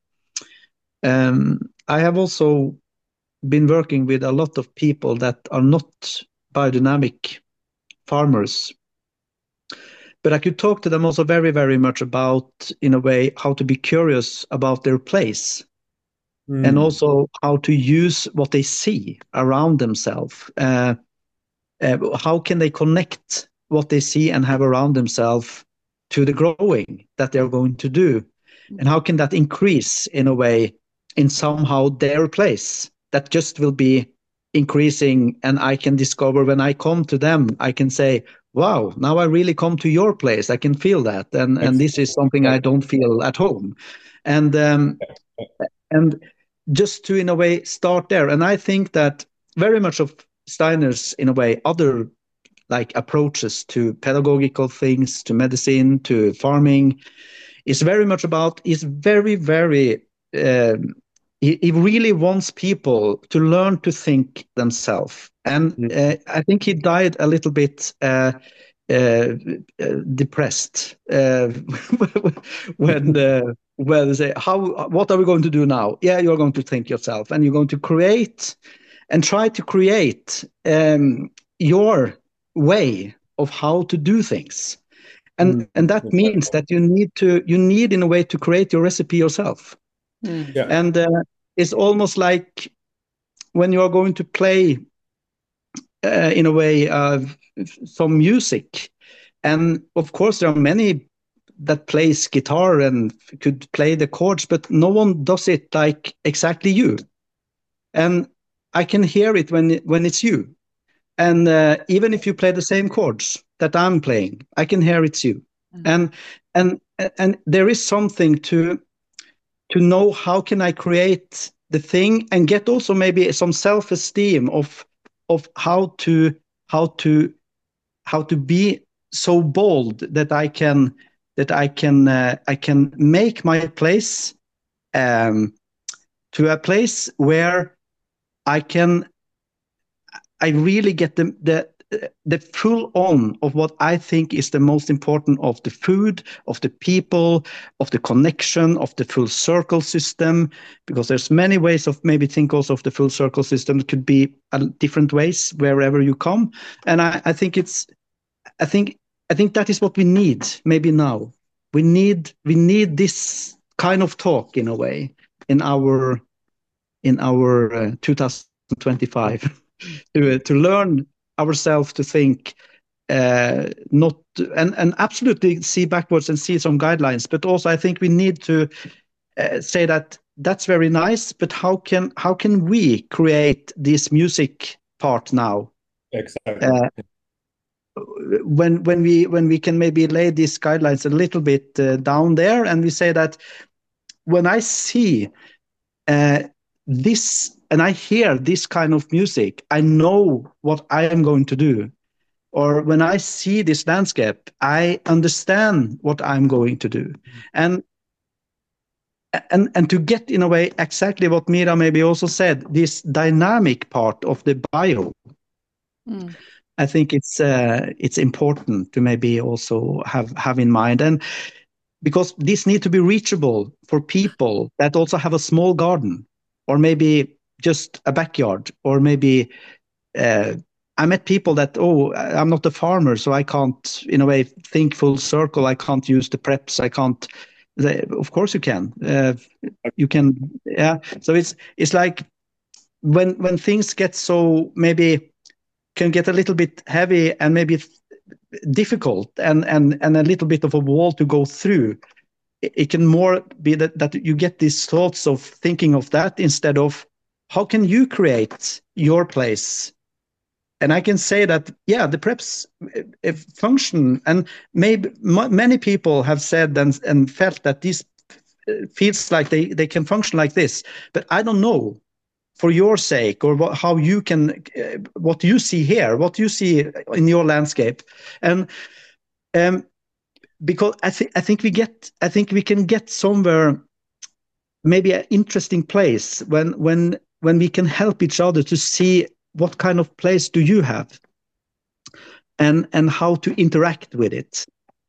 I have also been working with a lot of people that are not biodynamic farmers, but I could talk to them also very, very much about, in a way, how to be curious about their place and also how to use what they see around themselves. How can they connect what they see and have around themselves to the growing that they're going to do? And how can that increase, in a way, in somehow their place that just will be increasing? And I can discover when I come to them, I can say, wow, now I really come to your place. I can feel that. And this is something I don't feel at home. And just to, in a way, start there. And I think that very much of Steiner's, in a way, other like approaches to pedagogical things, to medicine, to farming, is very much about, is very, very, he really wants people to learn to think themselves. And I think he died a little bit depressed when they say, what are we going to do now? Yeah, you're going to think yourself and you're going to create and try to create your way of how to do things. And that means that you need in a way to create your recipe yourself. Yeah. And it's almost like when you are going to play in a way some music, and of course there are many that plays guitar and could play the chords, but no one does it like exactly you. And I can hear it when it's you. And even if you play the same chords that I'm playing, I can hear it's you. And there is something to know how can I create the thing and get also maybe some self-esteem of how to be so bold that I can make my place to a place where I really get the full on of what I think is the most important of the food, of the people, of the connection, of the full circle system, because there's many ways of maybe think also of the full circle system. It could be different ways wherever you come. And I think that is what we need maybe now. We need this kind of talk in a way in our 2025 to learn ourselves to think not and absolutely see backwards and see some guidelines, but also I think we need to say that that's very nice, but how can we create this music part now? Exactly. When we can maybe lay these guidelines a little bit down there, and we say that when I see this and I hear this kind of music, I know what I am going to do. Or when I see this landscape, I understand what I'm going to do. And to get, in a way, exactly what Mira maybe also said, this dynamic part of the bio, I think it's important to maybe also have in mind. And because this need to be reachable for people that also have a small garden, or maybe just a backyard, or maybe I met people that, I'm not a farmer, so I can't, in a way, think full circle. I can't use the preps. I can't. Of course you can. You can. Yeah. So it's like when things get so maybe can get a little bit heavy and maybe difficult and a little bit of a wall to go through. It can more be that you get these thoughts of thinking of that instead of how can you create your place. And I can say that, yeah, the preps function, and maybe many people have said and felt that these feels like they can function like this, but I don't know for your sake or how you can what you see here, what you see in your landscape, and because I think we can get somewhere, maybe an interesting place when we can help each other to see what kind of place do you have, and how to interact with it.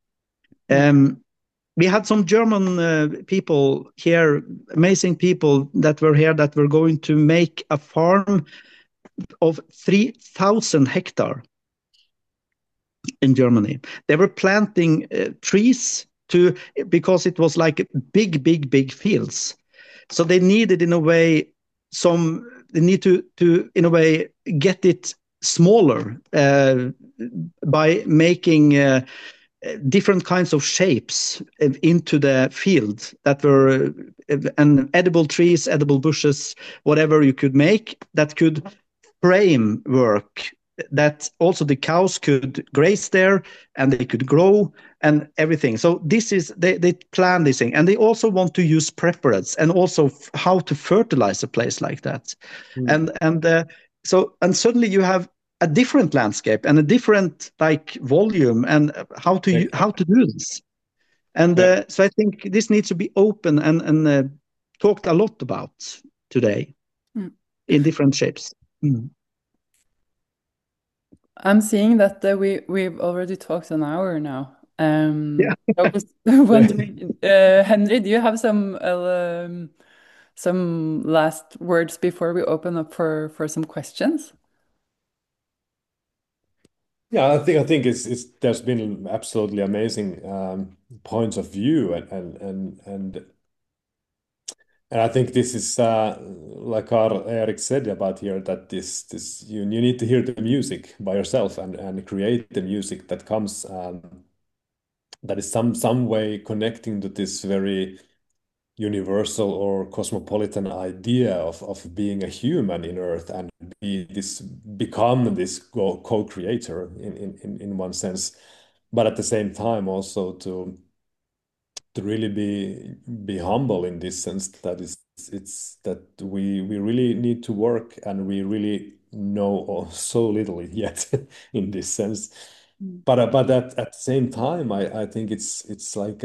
We had some German people here, amazing people that were here that were going to make a farm of 3,000 hectare in Germany. They were planting trees because it was like big fields. So they needed, in a way, they need to in a way get it smaller by making different kinds of shapes into the field that were and edible trees, edible bushes, whatever you could make that could framework that also the cows could graze there and they could grow and everything. So this is they plan this thing, and they also want to use preparates and also how to fertilize a place like that. And suddenly you have a different landscape and a different like volume and how to do this. And so I think this needs to be open and talked a lot about today in different shapes. I'm seeing that we've already talked an hour now. Yeah. I was wondering, Henry, do you have some last words before we open up for some questions? Yeah, I think it's there's been absolutely amazing points of view and I think this is like Carl Eric said about here that this you need to hear the music by yourself and create the music that comes that is some way connecting to this very universal or cosmopolitan idea of being a human in Earth and become this co-creator in one sense, but at the same time also to really be humble in this sense that it's that we really need to work and we really know so little yet in this sense. But at the same time, I think it's like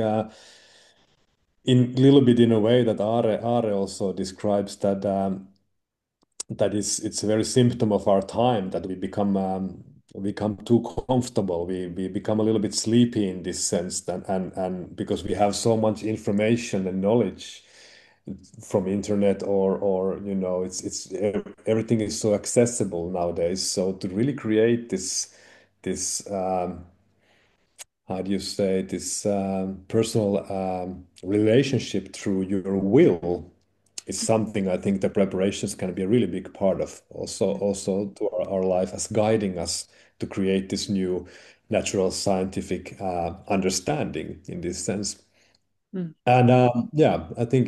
in little bit in a way that Are also describes that that is it's a very symptom of our time that we become too comfortable. We become a little bit sleepy in this sense, and because we have so much information and knowledge from internet or it's everything is so accessible nowadays. So to really create this how do you say this personal relationship through your will is something I think the preparations can be a really big part of also to our life as guiding us to create this new natural scientific understanding in this sense. And yeah, I think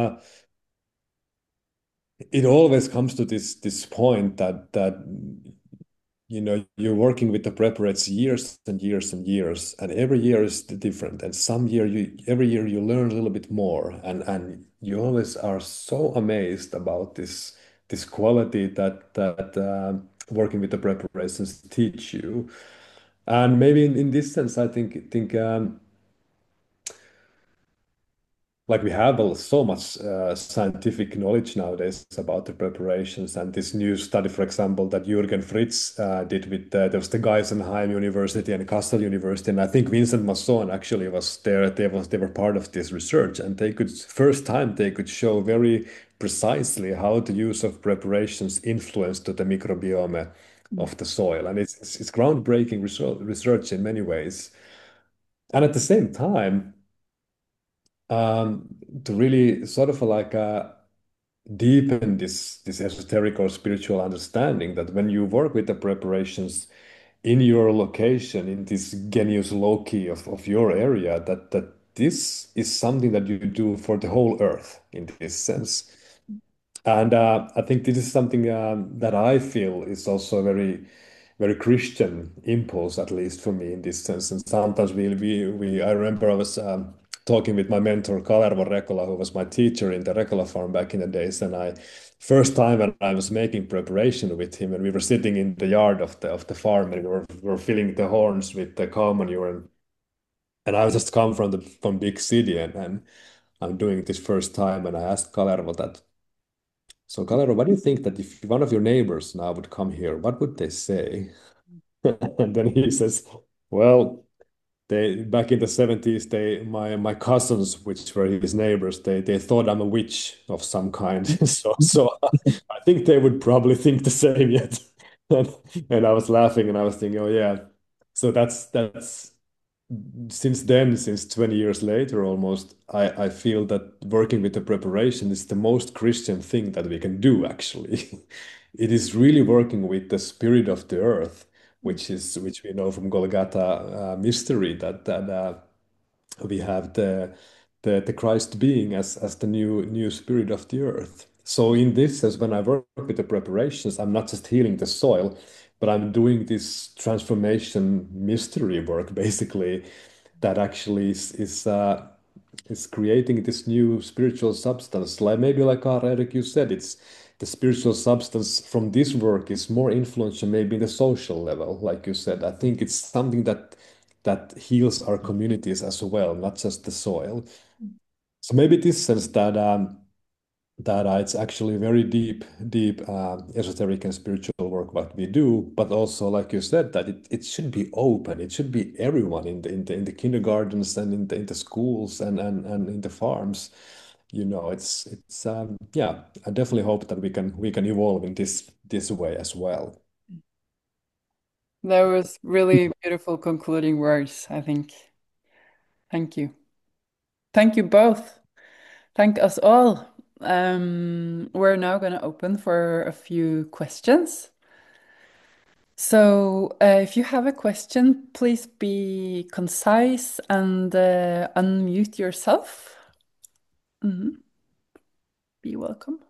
it always comes to this point that you're working with the preparates years and years and years, and every year is different. And every year you learn a little bit more, and you always are so amazed about this quality that working with the preparations teach you. And maybe in this sense, I think like we have so much scientific knowledge nowadays about the preparations and this new study, for example, that Jürgen Fritz did with there was the Geisenheim University and Kassel University, and I think Vincent Masson actually was there. They were part of this research, and they could first time they could show very precisely how the use of preparations influenced to the microbiome of the soil, and it's groundbreaking research in many ways. And at the same time, to really sort of like deepen this esoteric or spiritual understanding that when you work with the preparations in your location, in this genius loci of your area, that this is something that you do for the whole earth in this sense. And I think this is something that I feel is also a very Christian impulse, at least for me in this sense. And sometimes I remember I was talking with my mentor Kalervo Rekola, who was my teacher in the Rekola farm back in the days, and I first time when I was making preparation with him, and we were sitting in the yard of the farm, and we were filling the horns with the cow manure, and I just come from big city, and I'm doing it this first time, and I asked Kalervo that. So, Kalervo, what do you think that if one of your neighbors now would come here, what would they say? And then he says, well, they back in the 70s, my cousins, which were his neighbors, they thought I'm a witch of some kind. So I think they would probably think the same yet. And, and I was laughing and I was thinking, oh yeah. So that's since then, since 20 years later almost, I feel that working with the preparation is the most Christian thing that we can do, actually. It is really working with the spirit of the earth, which we know from Golgotha mystery that we have the Christ being as the new spirit of the earth. So in this sense, when I work with the preparations, I'm not just healing the soil, but I'm doing this transformation mystery work basically that actually is creating this new spiritual substance. Like maybe like Erik, you said, it's the spiritual substance from this work is more influential maybe in the social level, like you said. I think it's something that heals our communities as well, not just the soil. So maybe this sense that it's actually very deep esoteric and spiritual work what we do, but also, like you said, that it should be open. It should be everyone in the kindergartens and in the schools and in the farms. It's yeah. I definitely hope that we can evolve in this way as well. That was really beautiful concluding words, I think. Thank you. Thank you both. Thank us all. We're now going to open for a few questions. So, if you have a question, please be concise and unmute yourself. Be welcome.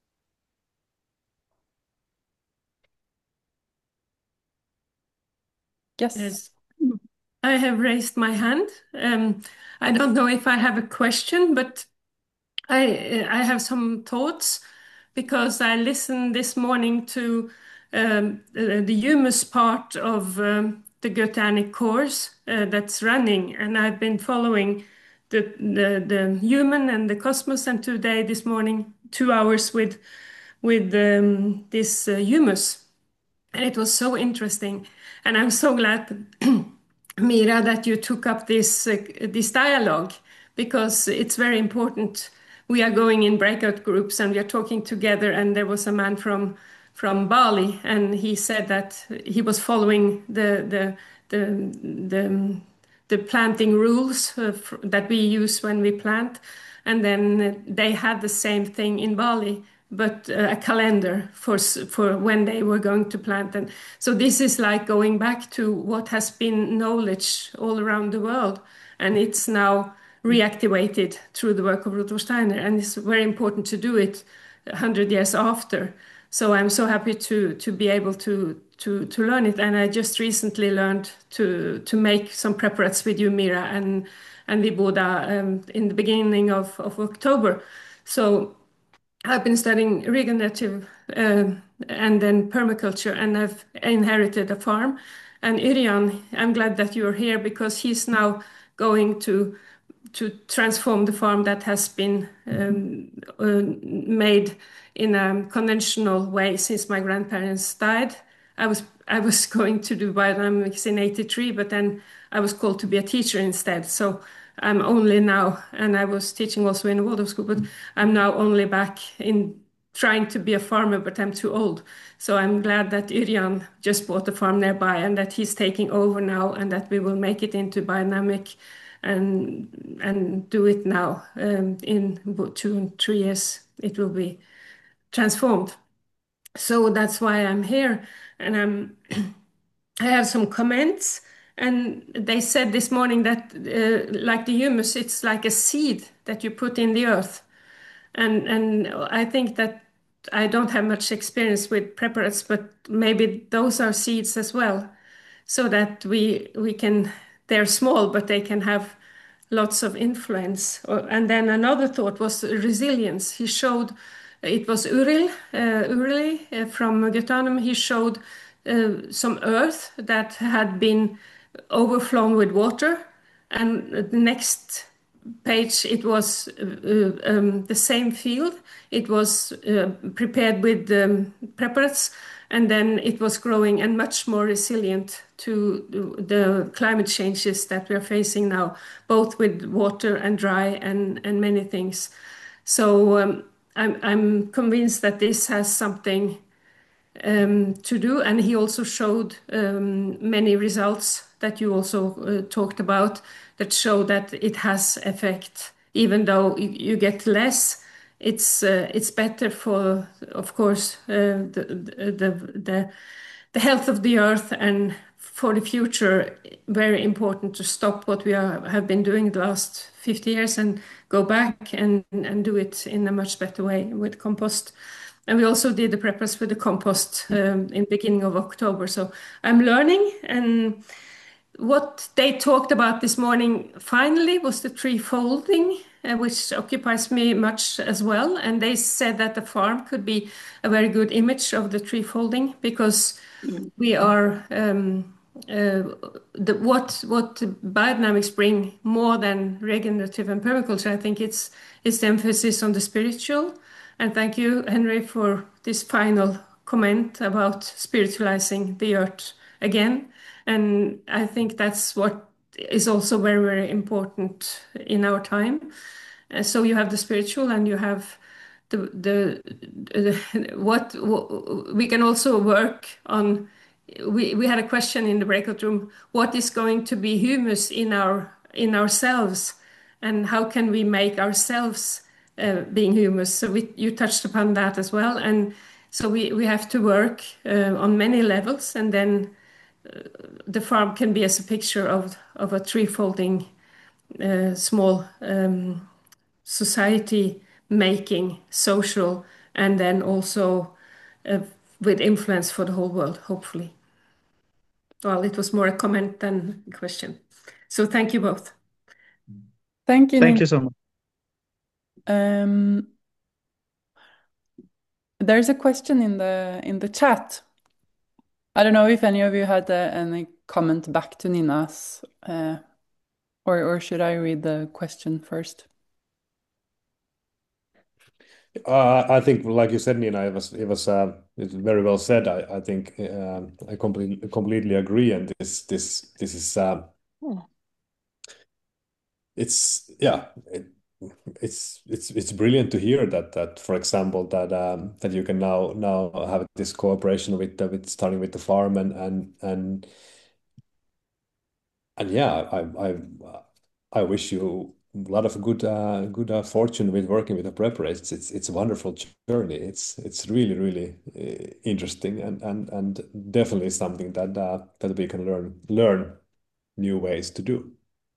Yes. Yes. I have raised my hand. I don't know if I have a question, but I have some thoughts because I listened this morning to the humus part of the Goethanic course that's running, and I've been following the human and the cosmos, and today this morning 2 hours with this humus, and it was so interesting, and I'm so glad. Mira, that you took up this dialogue because it's very important. We are going in breakout groups and we are talking together. And there was a man from Bali, and he said that he was following the planting rules that we use when we plant. And then they had the same thing in Bali, but a calendar for when they were going to plant. And so this is like going back to what has been knowledge all around the world, and it's now reactivated through the work of Rudolf Steiner, and it's very important to do it 100 years after. So I'm so happy to be able to learn it, and I just recently learned to make some preparates with you, Mira, and Viboda in the beginning of October. So I've been studying regenerative and then permaculture, and I've inherited a farm. And Irian, I'm glad that you're here because he's now going to transform the farm that has been made in a conventional way since my grandparents died. I was going to do biodynamics in '83, but then I was called to be a teacher instead. So I'm only now, and I was teaching also in a Waldorf school, but I'm now only back in trying to be a farmer, but I'm too old. So I'm glad that Irian just bought a farm nearby and that he's taking over now, and that we will make it into biodynamic and do it now. In 2 and 3 years, it will be transformed. So that's why I'm here, and I have some comments. And they said this morning that, like the humus, it's like a seed that you put in the earth. And I think that I don't have much experience with preparates, but maybe those are seeds as well, so that we can. They're small, but they can have lots of influence. And then another thought was resilience. He showed it was Uri from Gutanum. He showed some earth that had been overflown with water, and the next page it was the same field. It was prepared with preparates, and then it was growing and much more resilient to the climate changes that we are facing now, both with water and dry and many things. So I'm convinced that this has something to do. And he also showed many results that you also talked about that show that it has effect, even though you get less. It's better for, of course, the health of the earth, and for the future, very important to stop what we have been doing the last 50 years and go back and do it in a much better way with compost. And we also did the preppers with the compost in beginning of October. So I'm learning, and what they talked about this morning finally was the tree folding, which occupies me much as well. And they said that the farm could be a very good image of the tree folding, because we are what biodynamics bring more than regenerative and permaculture. I think it's the emphasis on the spiritual. And thank you, Henry, for this final comment about spiritualizing the earth again. And I think that's what is also very, very important in our time. So you have the spiritual, and you have what we can also work on. We had a question in the breakout room: what is going to be humus in ourselves, and how can we make ourselves being humus? So you touched upon that as well, and so we have to work on many levels, and then the farm can be as a picture of a tree folding small society making social, and then also with influence for the whole world, hopefully. Well, it was more a comment than a question. So thank you both. Thank you, Thank Nina. you so much. There's a question in the chat. I don't know if any of you had any comment back to Nina's, or should I read the question first? I think, like you said, Nina, it's very well said. I think I completely agree, and this is it's yeah it's brilliant to hear that for example that you can now have this cooperation with starting with the farm and yeah, I wish you a lot of good fortune with working with the preppers. It's a wonderful journey. It's really interesting and definitely something that we can learn new ways to do.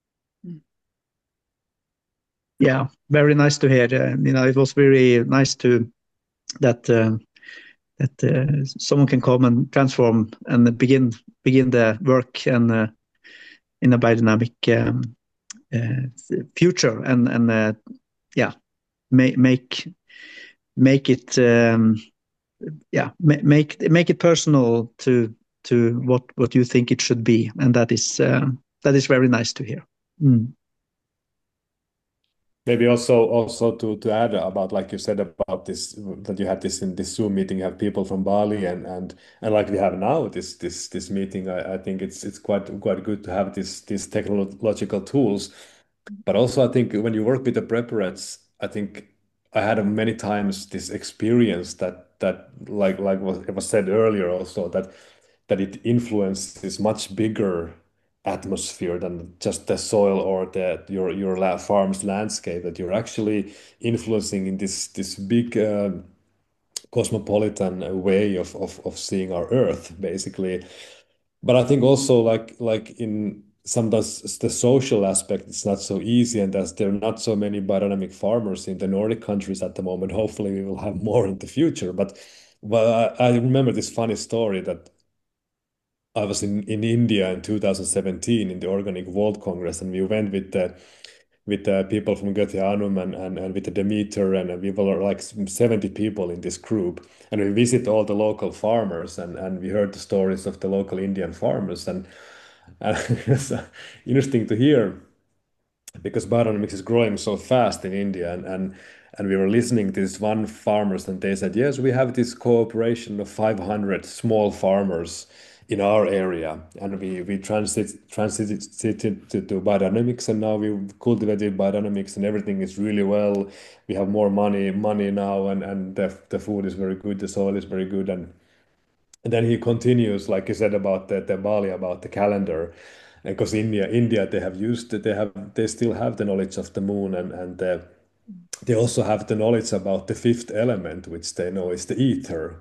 Yeah, very nice to hear. It was very nice that someone can come and transform and begin the work and in a biodynamic future and yeah, make it make it personal to what you think it should be, and that is very nice to hear. Maybe also to add about, like you said, about this, that you had this in this Zoom meeting, you have people from Bali and like we have now this meeting. I think it's quite good to have these technological tools. But also I think when you work with the preparates, I think I had many times this experience that like it was said earlier also that it influences much bigger atmosphere than just the soil or your farm's landscape, that you're actually influencing in this big cosmopolitan way of seeing our earth basically. But I think also like in sometimes the social aspect, it's not so easy, and as there are not so many biodynamic farmers in the Nordic countries at the moment. Hopefully we will have more in the future, but well, I remember this funny story that I was in India in 2017 in the Organic World Congress, and we went with with people from Göteborg and with the Demeter, and we were like 70 people in this group, and we visit all the local farmers, and we heard the stories of the local Indian farmers, and it's interesting to hear because biodynamics is growing so fast in India, and we were listening to this one farmers, and they said, yes, we have this cooperation of 500 small farmers in our area, and we transited to biodynamics, and now we cultivated biodynamics, and everything is really well. We have more money now, and the food is very good, the soil is very good, and then he continues, like you said about the Bali, about the calendar, because India, they still have the knowledge of the moon, and they also have the knowledge about the fifth element, which they know is the ether.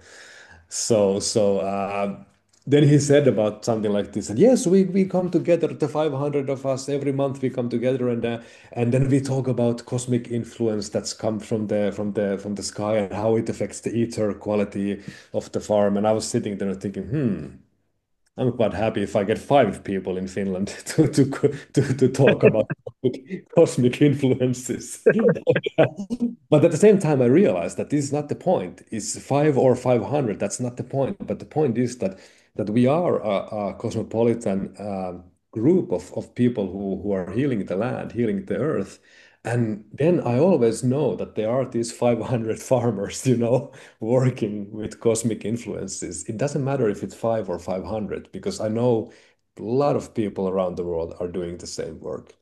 So then he said about something like this, and yes, we come together, the 500 of us, every month we come together, and then we talk about cosmic influence that's come from the sky and how it affects the ether quality of the farm. And I was sitting there thinking, I'm quite happy if I get 5 people in Finland to talk about cosmic influences. But at the same time, I realized that this is not the point. It's 5 or 500. That's not the point. But the point is that we are a cosmopolitan group of people who are healing the land, healing the earth. And then I always know that there are these 500 farmers, working with cosmic influences. It doesn't matter if it's 5 or 500, because I know a lot of people around the world are doing the same work.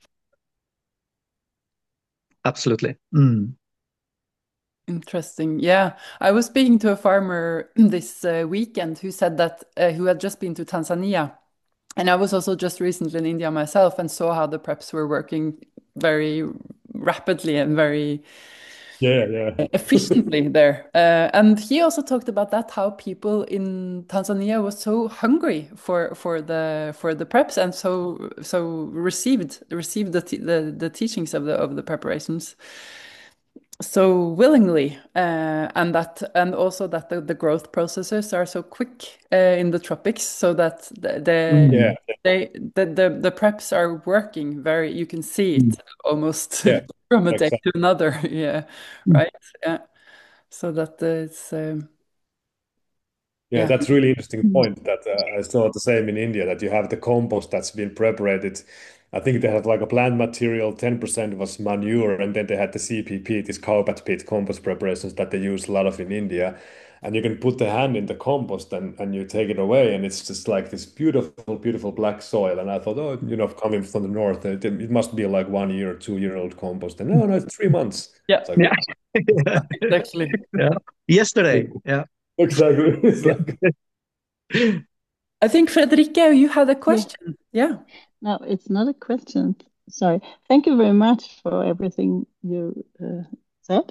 Absolutely. Interesting. Yeah. I was speaking to a farmer this weekend who said that who had just been to Tanzania. And I was also just recently in India myself and saw how the preps were working very rapidly and very Yeah. efficiently there. And he also talked about that, how people in Tanzania was so hungry for the preps, and so received the teachings of the preparations so willingly, and also that the growth processes are so quick in the tropics, so that Yeah. the preps are working very. You can see it almost Yeah. from a day Exactly. to another. Yeah, right. Yeah, so that it's Yeah, yeah. that's really interesting point that I saw the same in India, that you have the compost that's been preparated. I think they had like a plant material, 10% was manure, and then they had the CPP, these cowpat pit compost preparations that they use a lot of in India. And you can put the hand in the compost and you take it away, and it's just like this beautiful, beautiful black soil. And I thought, oh, coming from the north, it must be like 1 year, 2 year old compost. And no, it's 3 months. Yeah, It's like, Yeah. exactly. Yeah. Yesterday. Yeah. exactly. It's Yeah. like, I think Frederica, you had a Yeah. question. Yeah. No, it's not a question. Sorry. Thank you very much for everything you said.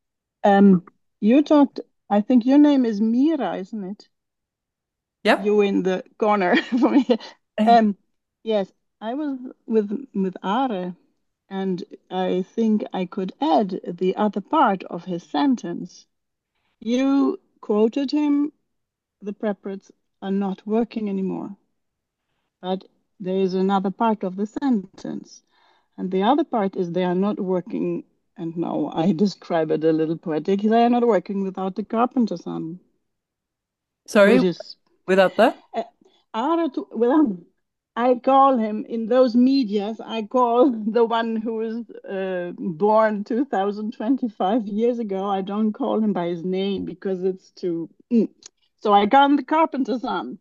You talked, I think your name is Mira, isn't it? Yeah. You in the corner for me. Eh, Yes, I was with Are, and I think I could add the other part of his sentence. You quoted him, the preparates are not working anymore. But there is another part of the sentence. And the other part is they are not working, and now I describe it a little poetic, they are not working without the carpenter's son, Sorry, which is without that? well, I call him in those medias, I call the one who was born 2025 years ago, I don't call him by his name because it's too. So I call him the carpenter's son.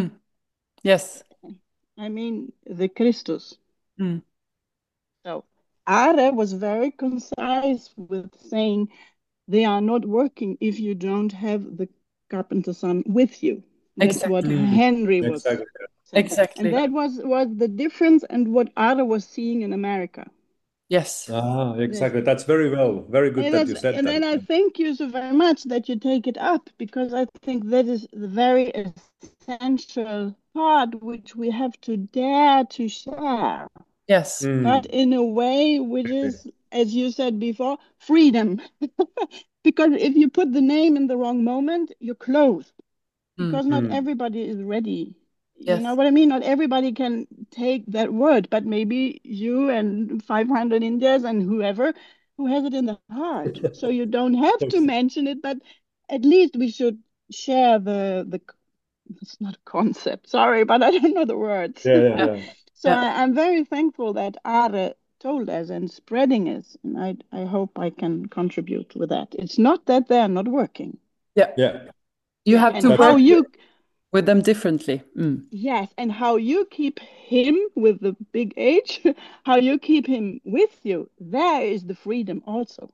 Yes. I mean, the Christus. Mm. So Are was very concise with saying they are not working if you don't have the carpenter's son with you. That's what Exactly. Henry was exactly. saying. Exactly. And that was the difference and what Are was seeing in America. Yes. Exactly. That's very good And, that you said and that. then I thank you so very much that you take it up, because I think that is the very essential part which we have to dare to share. Yes. But in a way which is, as you said before, freedom. Because if you put the name in the wrong moment, you're closed. Because not everybody is ready You know Yes. what I mean? Not everybody can take that word, but maybe you and 500 Indians and whoever who has it in the heart. So you don't have to mention it, but at least we should share the it's not a concept, sorry, but I don't know the words. Yeah, yeah, Yeah. yeah. So Yeah. I'm very thankful that Are told us and spreading it, and I hope I can contribute with that. It's not that they're not working. Yeah. Yeah, You Yeah, have and to that's how work you with them differently. yes, and how you keep him with the big H, how you keep him with you, there is the freedom also.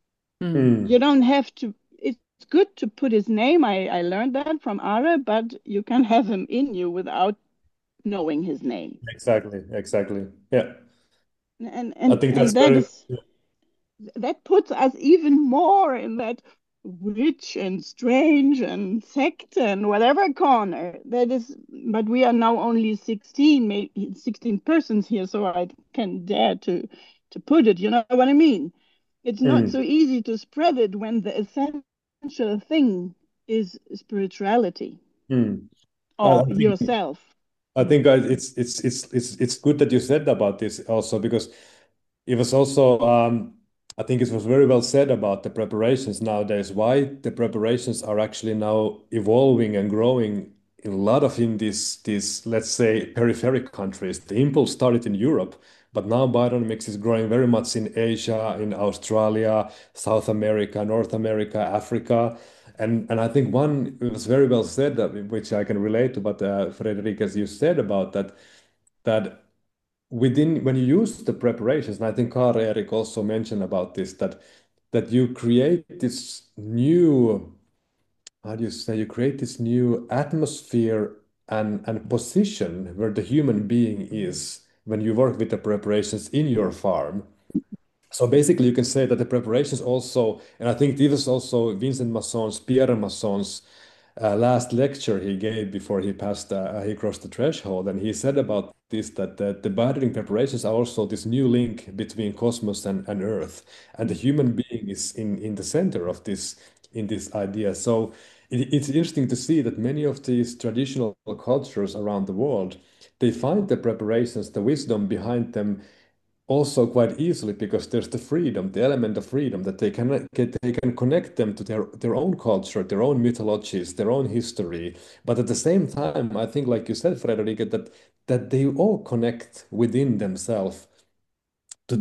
Mm. You mm, don't have to, it's good to put his name. I learned that from Are, but you can have him in you without knowing his name. exactly, exactly. Yeah, And I and think that's and that very, is that puts us even more in that witch and strange and sect and whatever corner that is. But we are now only 16, maybe 16 persons here, so I can dare to put it, you know what I mean? It's not so mm, easy to spread it when the essential thing is spirituality mm. I or think yourself. I think it's good that you said about this also because it was also I think it was very well said about the preparations nowadays. Why the preparations are actually now evolving and growing in a lot of in these let's say peripheral countries. The impulse started in Europe, but now Biodynamics is growing very much in Asia, in Australia, South America, North America, Africa. And I think one it was very well said that which I can relate to, but Frederick, as you said about that within when you use the preparations, and I think Karl Erik also mentioned about this, that you create this new, how do you say, you create this new atmosphere and position where the human being is when you work with the preparations in your farm. So basically, you can say that the preparations also, and I think this was also Vincent Masson's, Pierre Masson's last lecture he gave before he crossed the threshold, and he said about this that the bartering preparations are also this new link between cosmos and Earth, and the human being is in the center of this in this idea. So it's interesting to see that many of these traditional cultures around the world they find the preparations, the wisdom behind them also quite easily because there's the freedom, the element of freedom that they can connect them to their own culture, their own mythologies, their own history. But at the same time, I think, like you said, Frederica, that they all connect within themselves to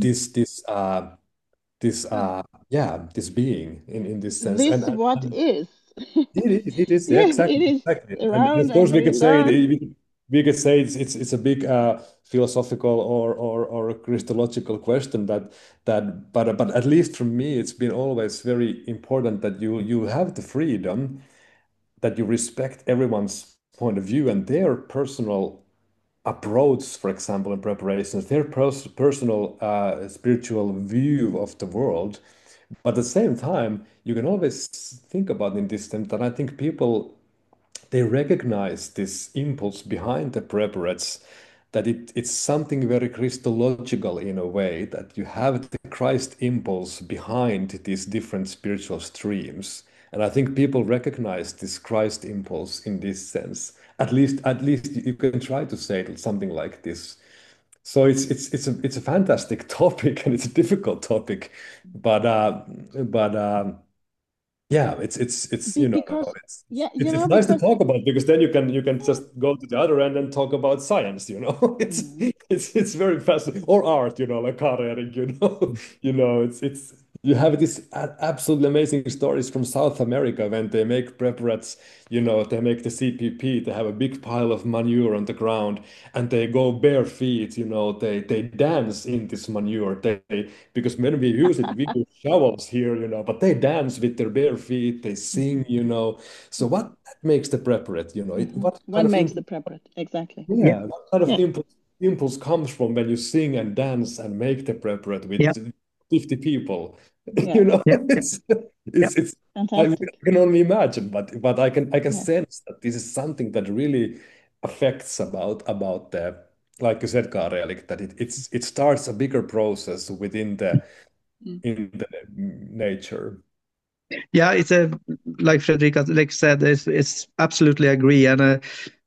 this yeah this being in this sense. This what And is. it is, yeah, Yeah, it exactly, is exactly. And around of course, and we we could say learn. we could say it's a big philosophical or a Christological question but at least for me, it's been always very important that you have the freedom that you respect everyone's point of view and their personal approach, for example, in preparations, their personal spiritual view of the world. But at the same time, you can always think about in this sense that I think people they recognize this impulse behind the preparates, that it's something very Christological in a way, that you have the Christ impulse behind these different spiritual streams. And I think people recognize this Christ impulse in this sense. At least you can try to say something like this. So it's a fantastic topic and it's a difficult topic, but yeah, it's Because it's yeah, it's nice to because talk about because then you can just go to the other end and talk about science, It's mm, it's very fascinating or art, like Karl Erik, it's you have these absolutely amazing stories from South America when they make preparates, they make the CPP, they have a big pile of manure on the ground and they go bare feet, they dance in this manure. Because when we use it, we use shovels here, but they dance with their bare feet, they sing, So what that makes the preparate, what what kind of makes the impulse, preparate exactly? Yeah, yeah, what kind of Yeah, impulse comes from when you sing and dance and make the preparate with yeah, 50 people? yeah, yeah, It's yeah. it's I fantastic. can only imagine, but I can Yes. sense that this is something that really affects about the, like you said, Karel, that it starts a bigger process within the Mm. in the nature. Yeah, it's a like Fredrika like said, it's absolutely agree. And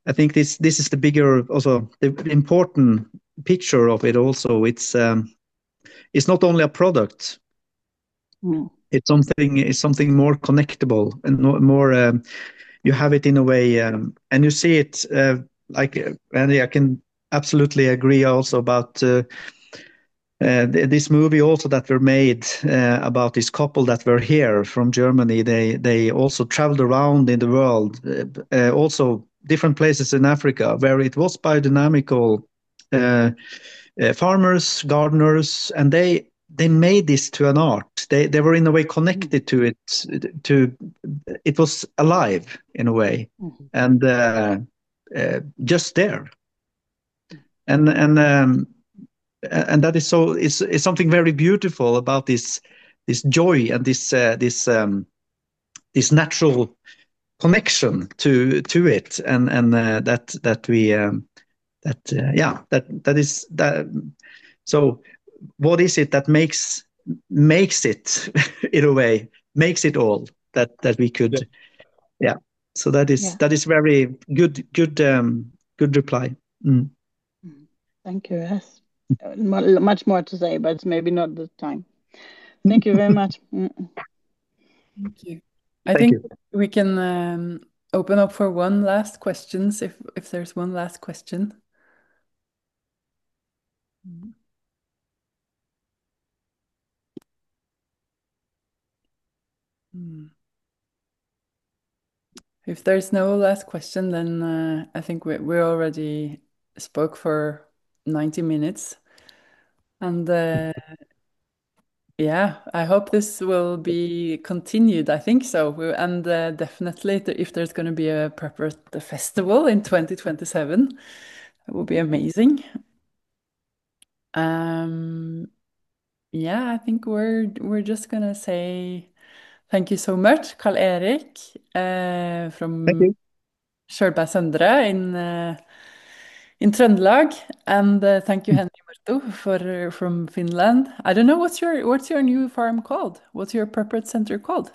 I think this is the bigger, also the important picture of it. Also, it's not only a product. It's something more connectable and more. You have it in a way, and you see it and I can absolutely agree also about this movie also that were made about this couple that were here from Germany. They also traveled around in the world, also different places in Africa where it was biodynamical farmers, gardeners, and they made this to an art. They were in a way connected to it. It was alive in a way, and just there, and that is so. It's something very beautiful about this joy and this natural connection to it, and that we that is that. So what is it that makes it in a way, makes it all that we could so that is very good reply. Thank you. Yes, much more to say, but maybe not this time. Thank you very much. Thank you. I think we can open up for one last questions if there's one last question. If there's no last question, then I think we already spoke for 90 minutes. And yeah, I hope this will be continued. I think so. And definitely, if there's going to be a proper festival in 2027, that will be amazing. Yeah, I think we're just gonna say thank you so much, Karl Erik, from Skjølberg Søndre in Trøndelag, and thank you, Henry Murto, from Finland. I don't know what's your new farm called? What's your purpose center called?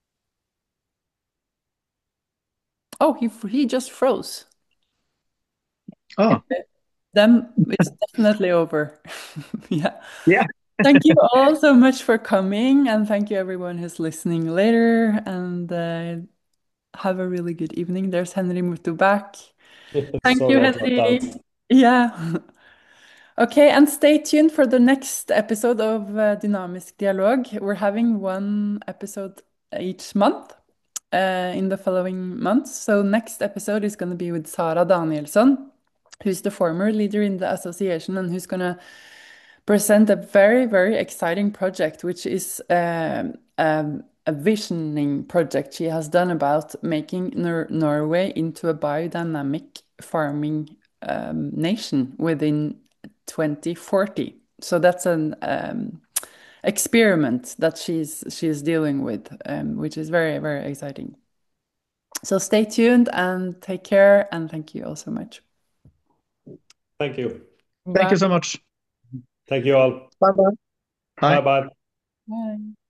Oh, he just froze. Oh, then it's definitely over. Yeah. Yeah. Thank you all so much for coming, and thank you everyone who's listening later. And have a really good evening. There's Henry Murto back. Thank you, Sorry I dropped Henry. out. Yeah. Okay, and stay tuned for the next episode of Dynamisk Dialog. We're having one episode each month in the following months. So next episode is going to be with Sara Danielsson, who's the former leader in the association and who's going to present a very, very exciting project, which is a visioning project she has done about making Norway into a biodynamic farming nation within 2040. So that's an experiment that she's dealing with, which is very, very exciting. So stay tuned and take care, and thank you all so much. Thank you. Thank you so much. Thank you all. Bye-bye. Bye-bye. Bye.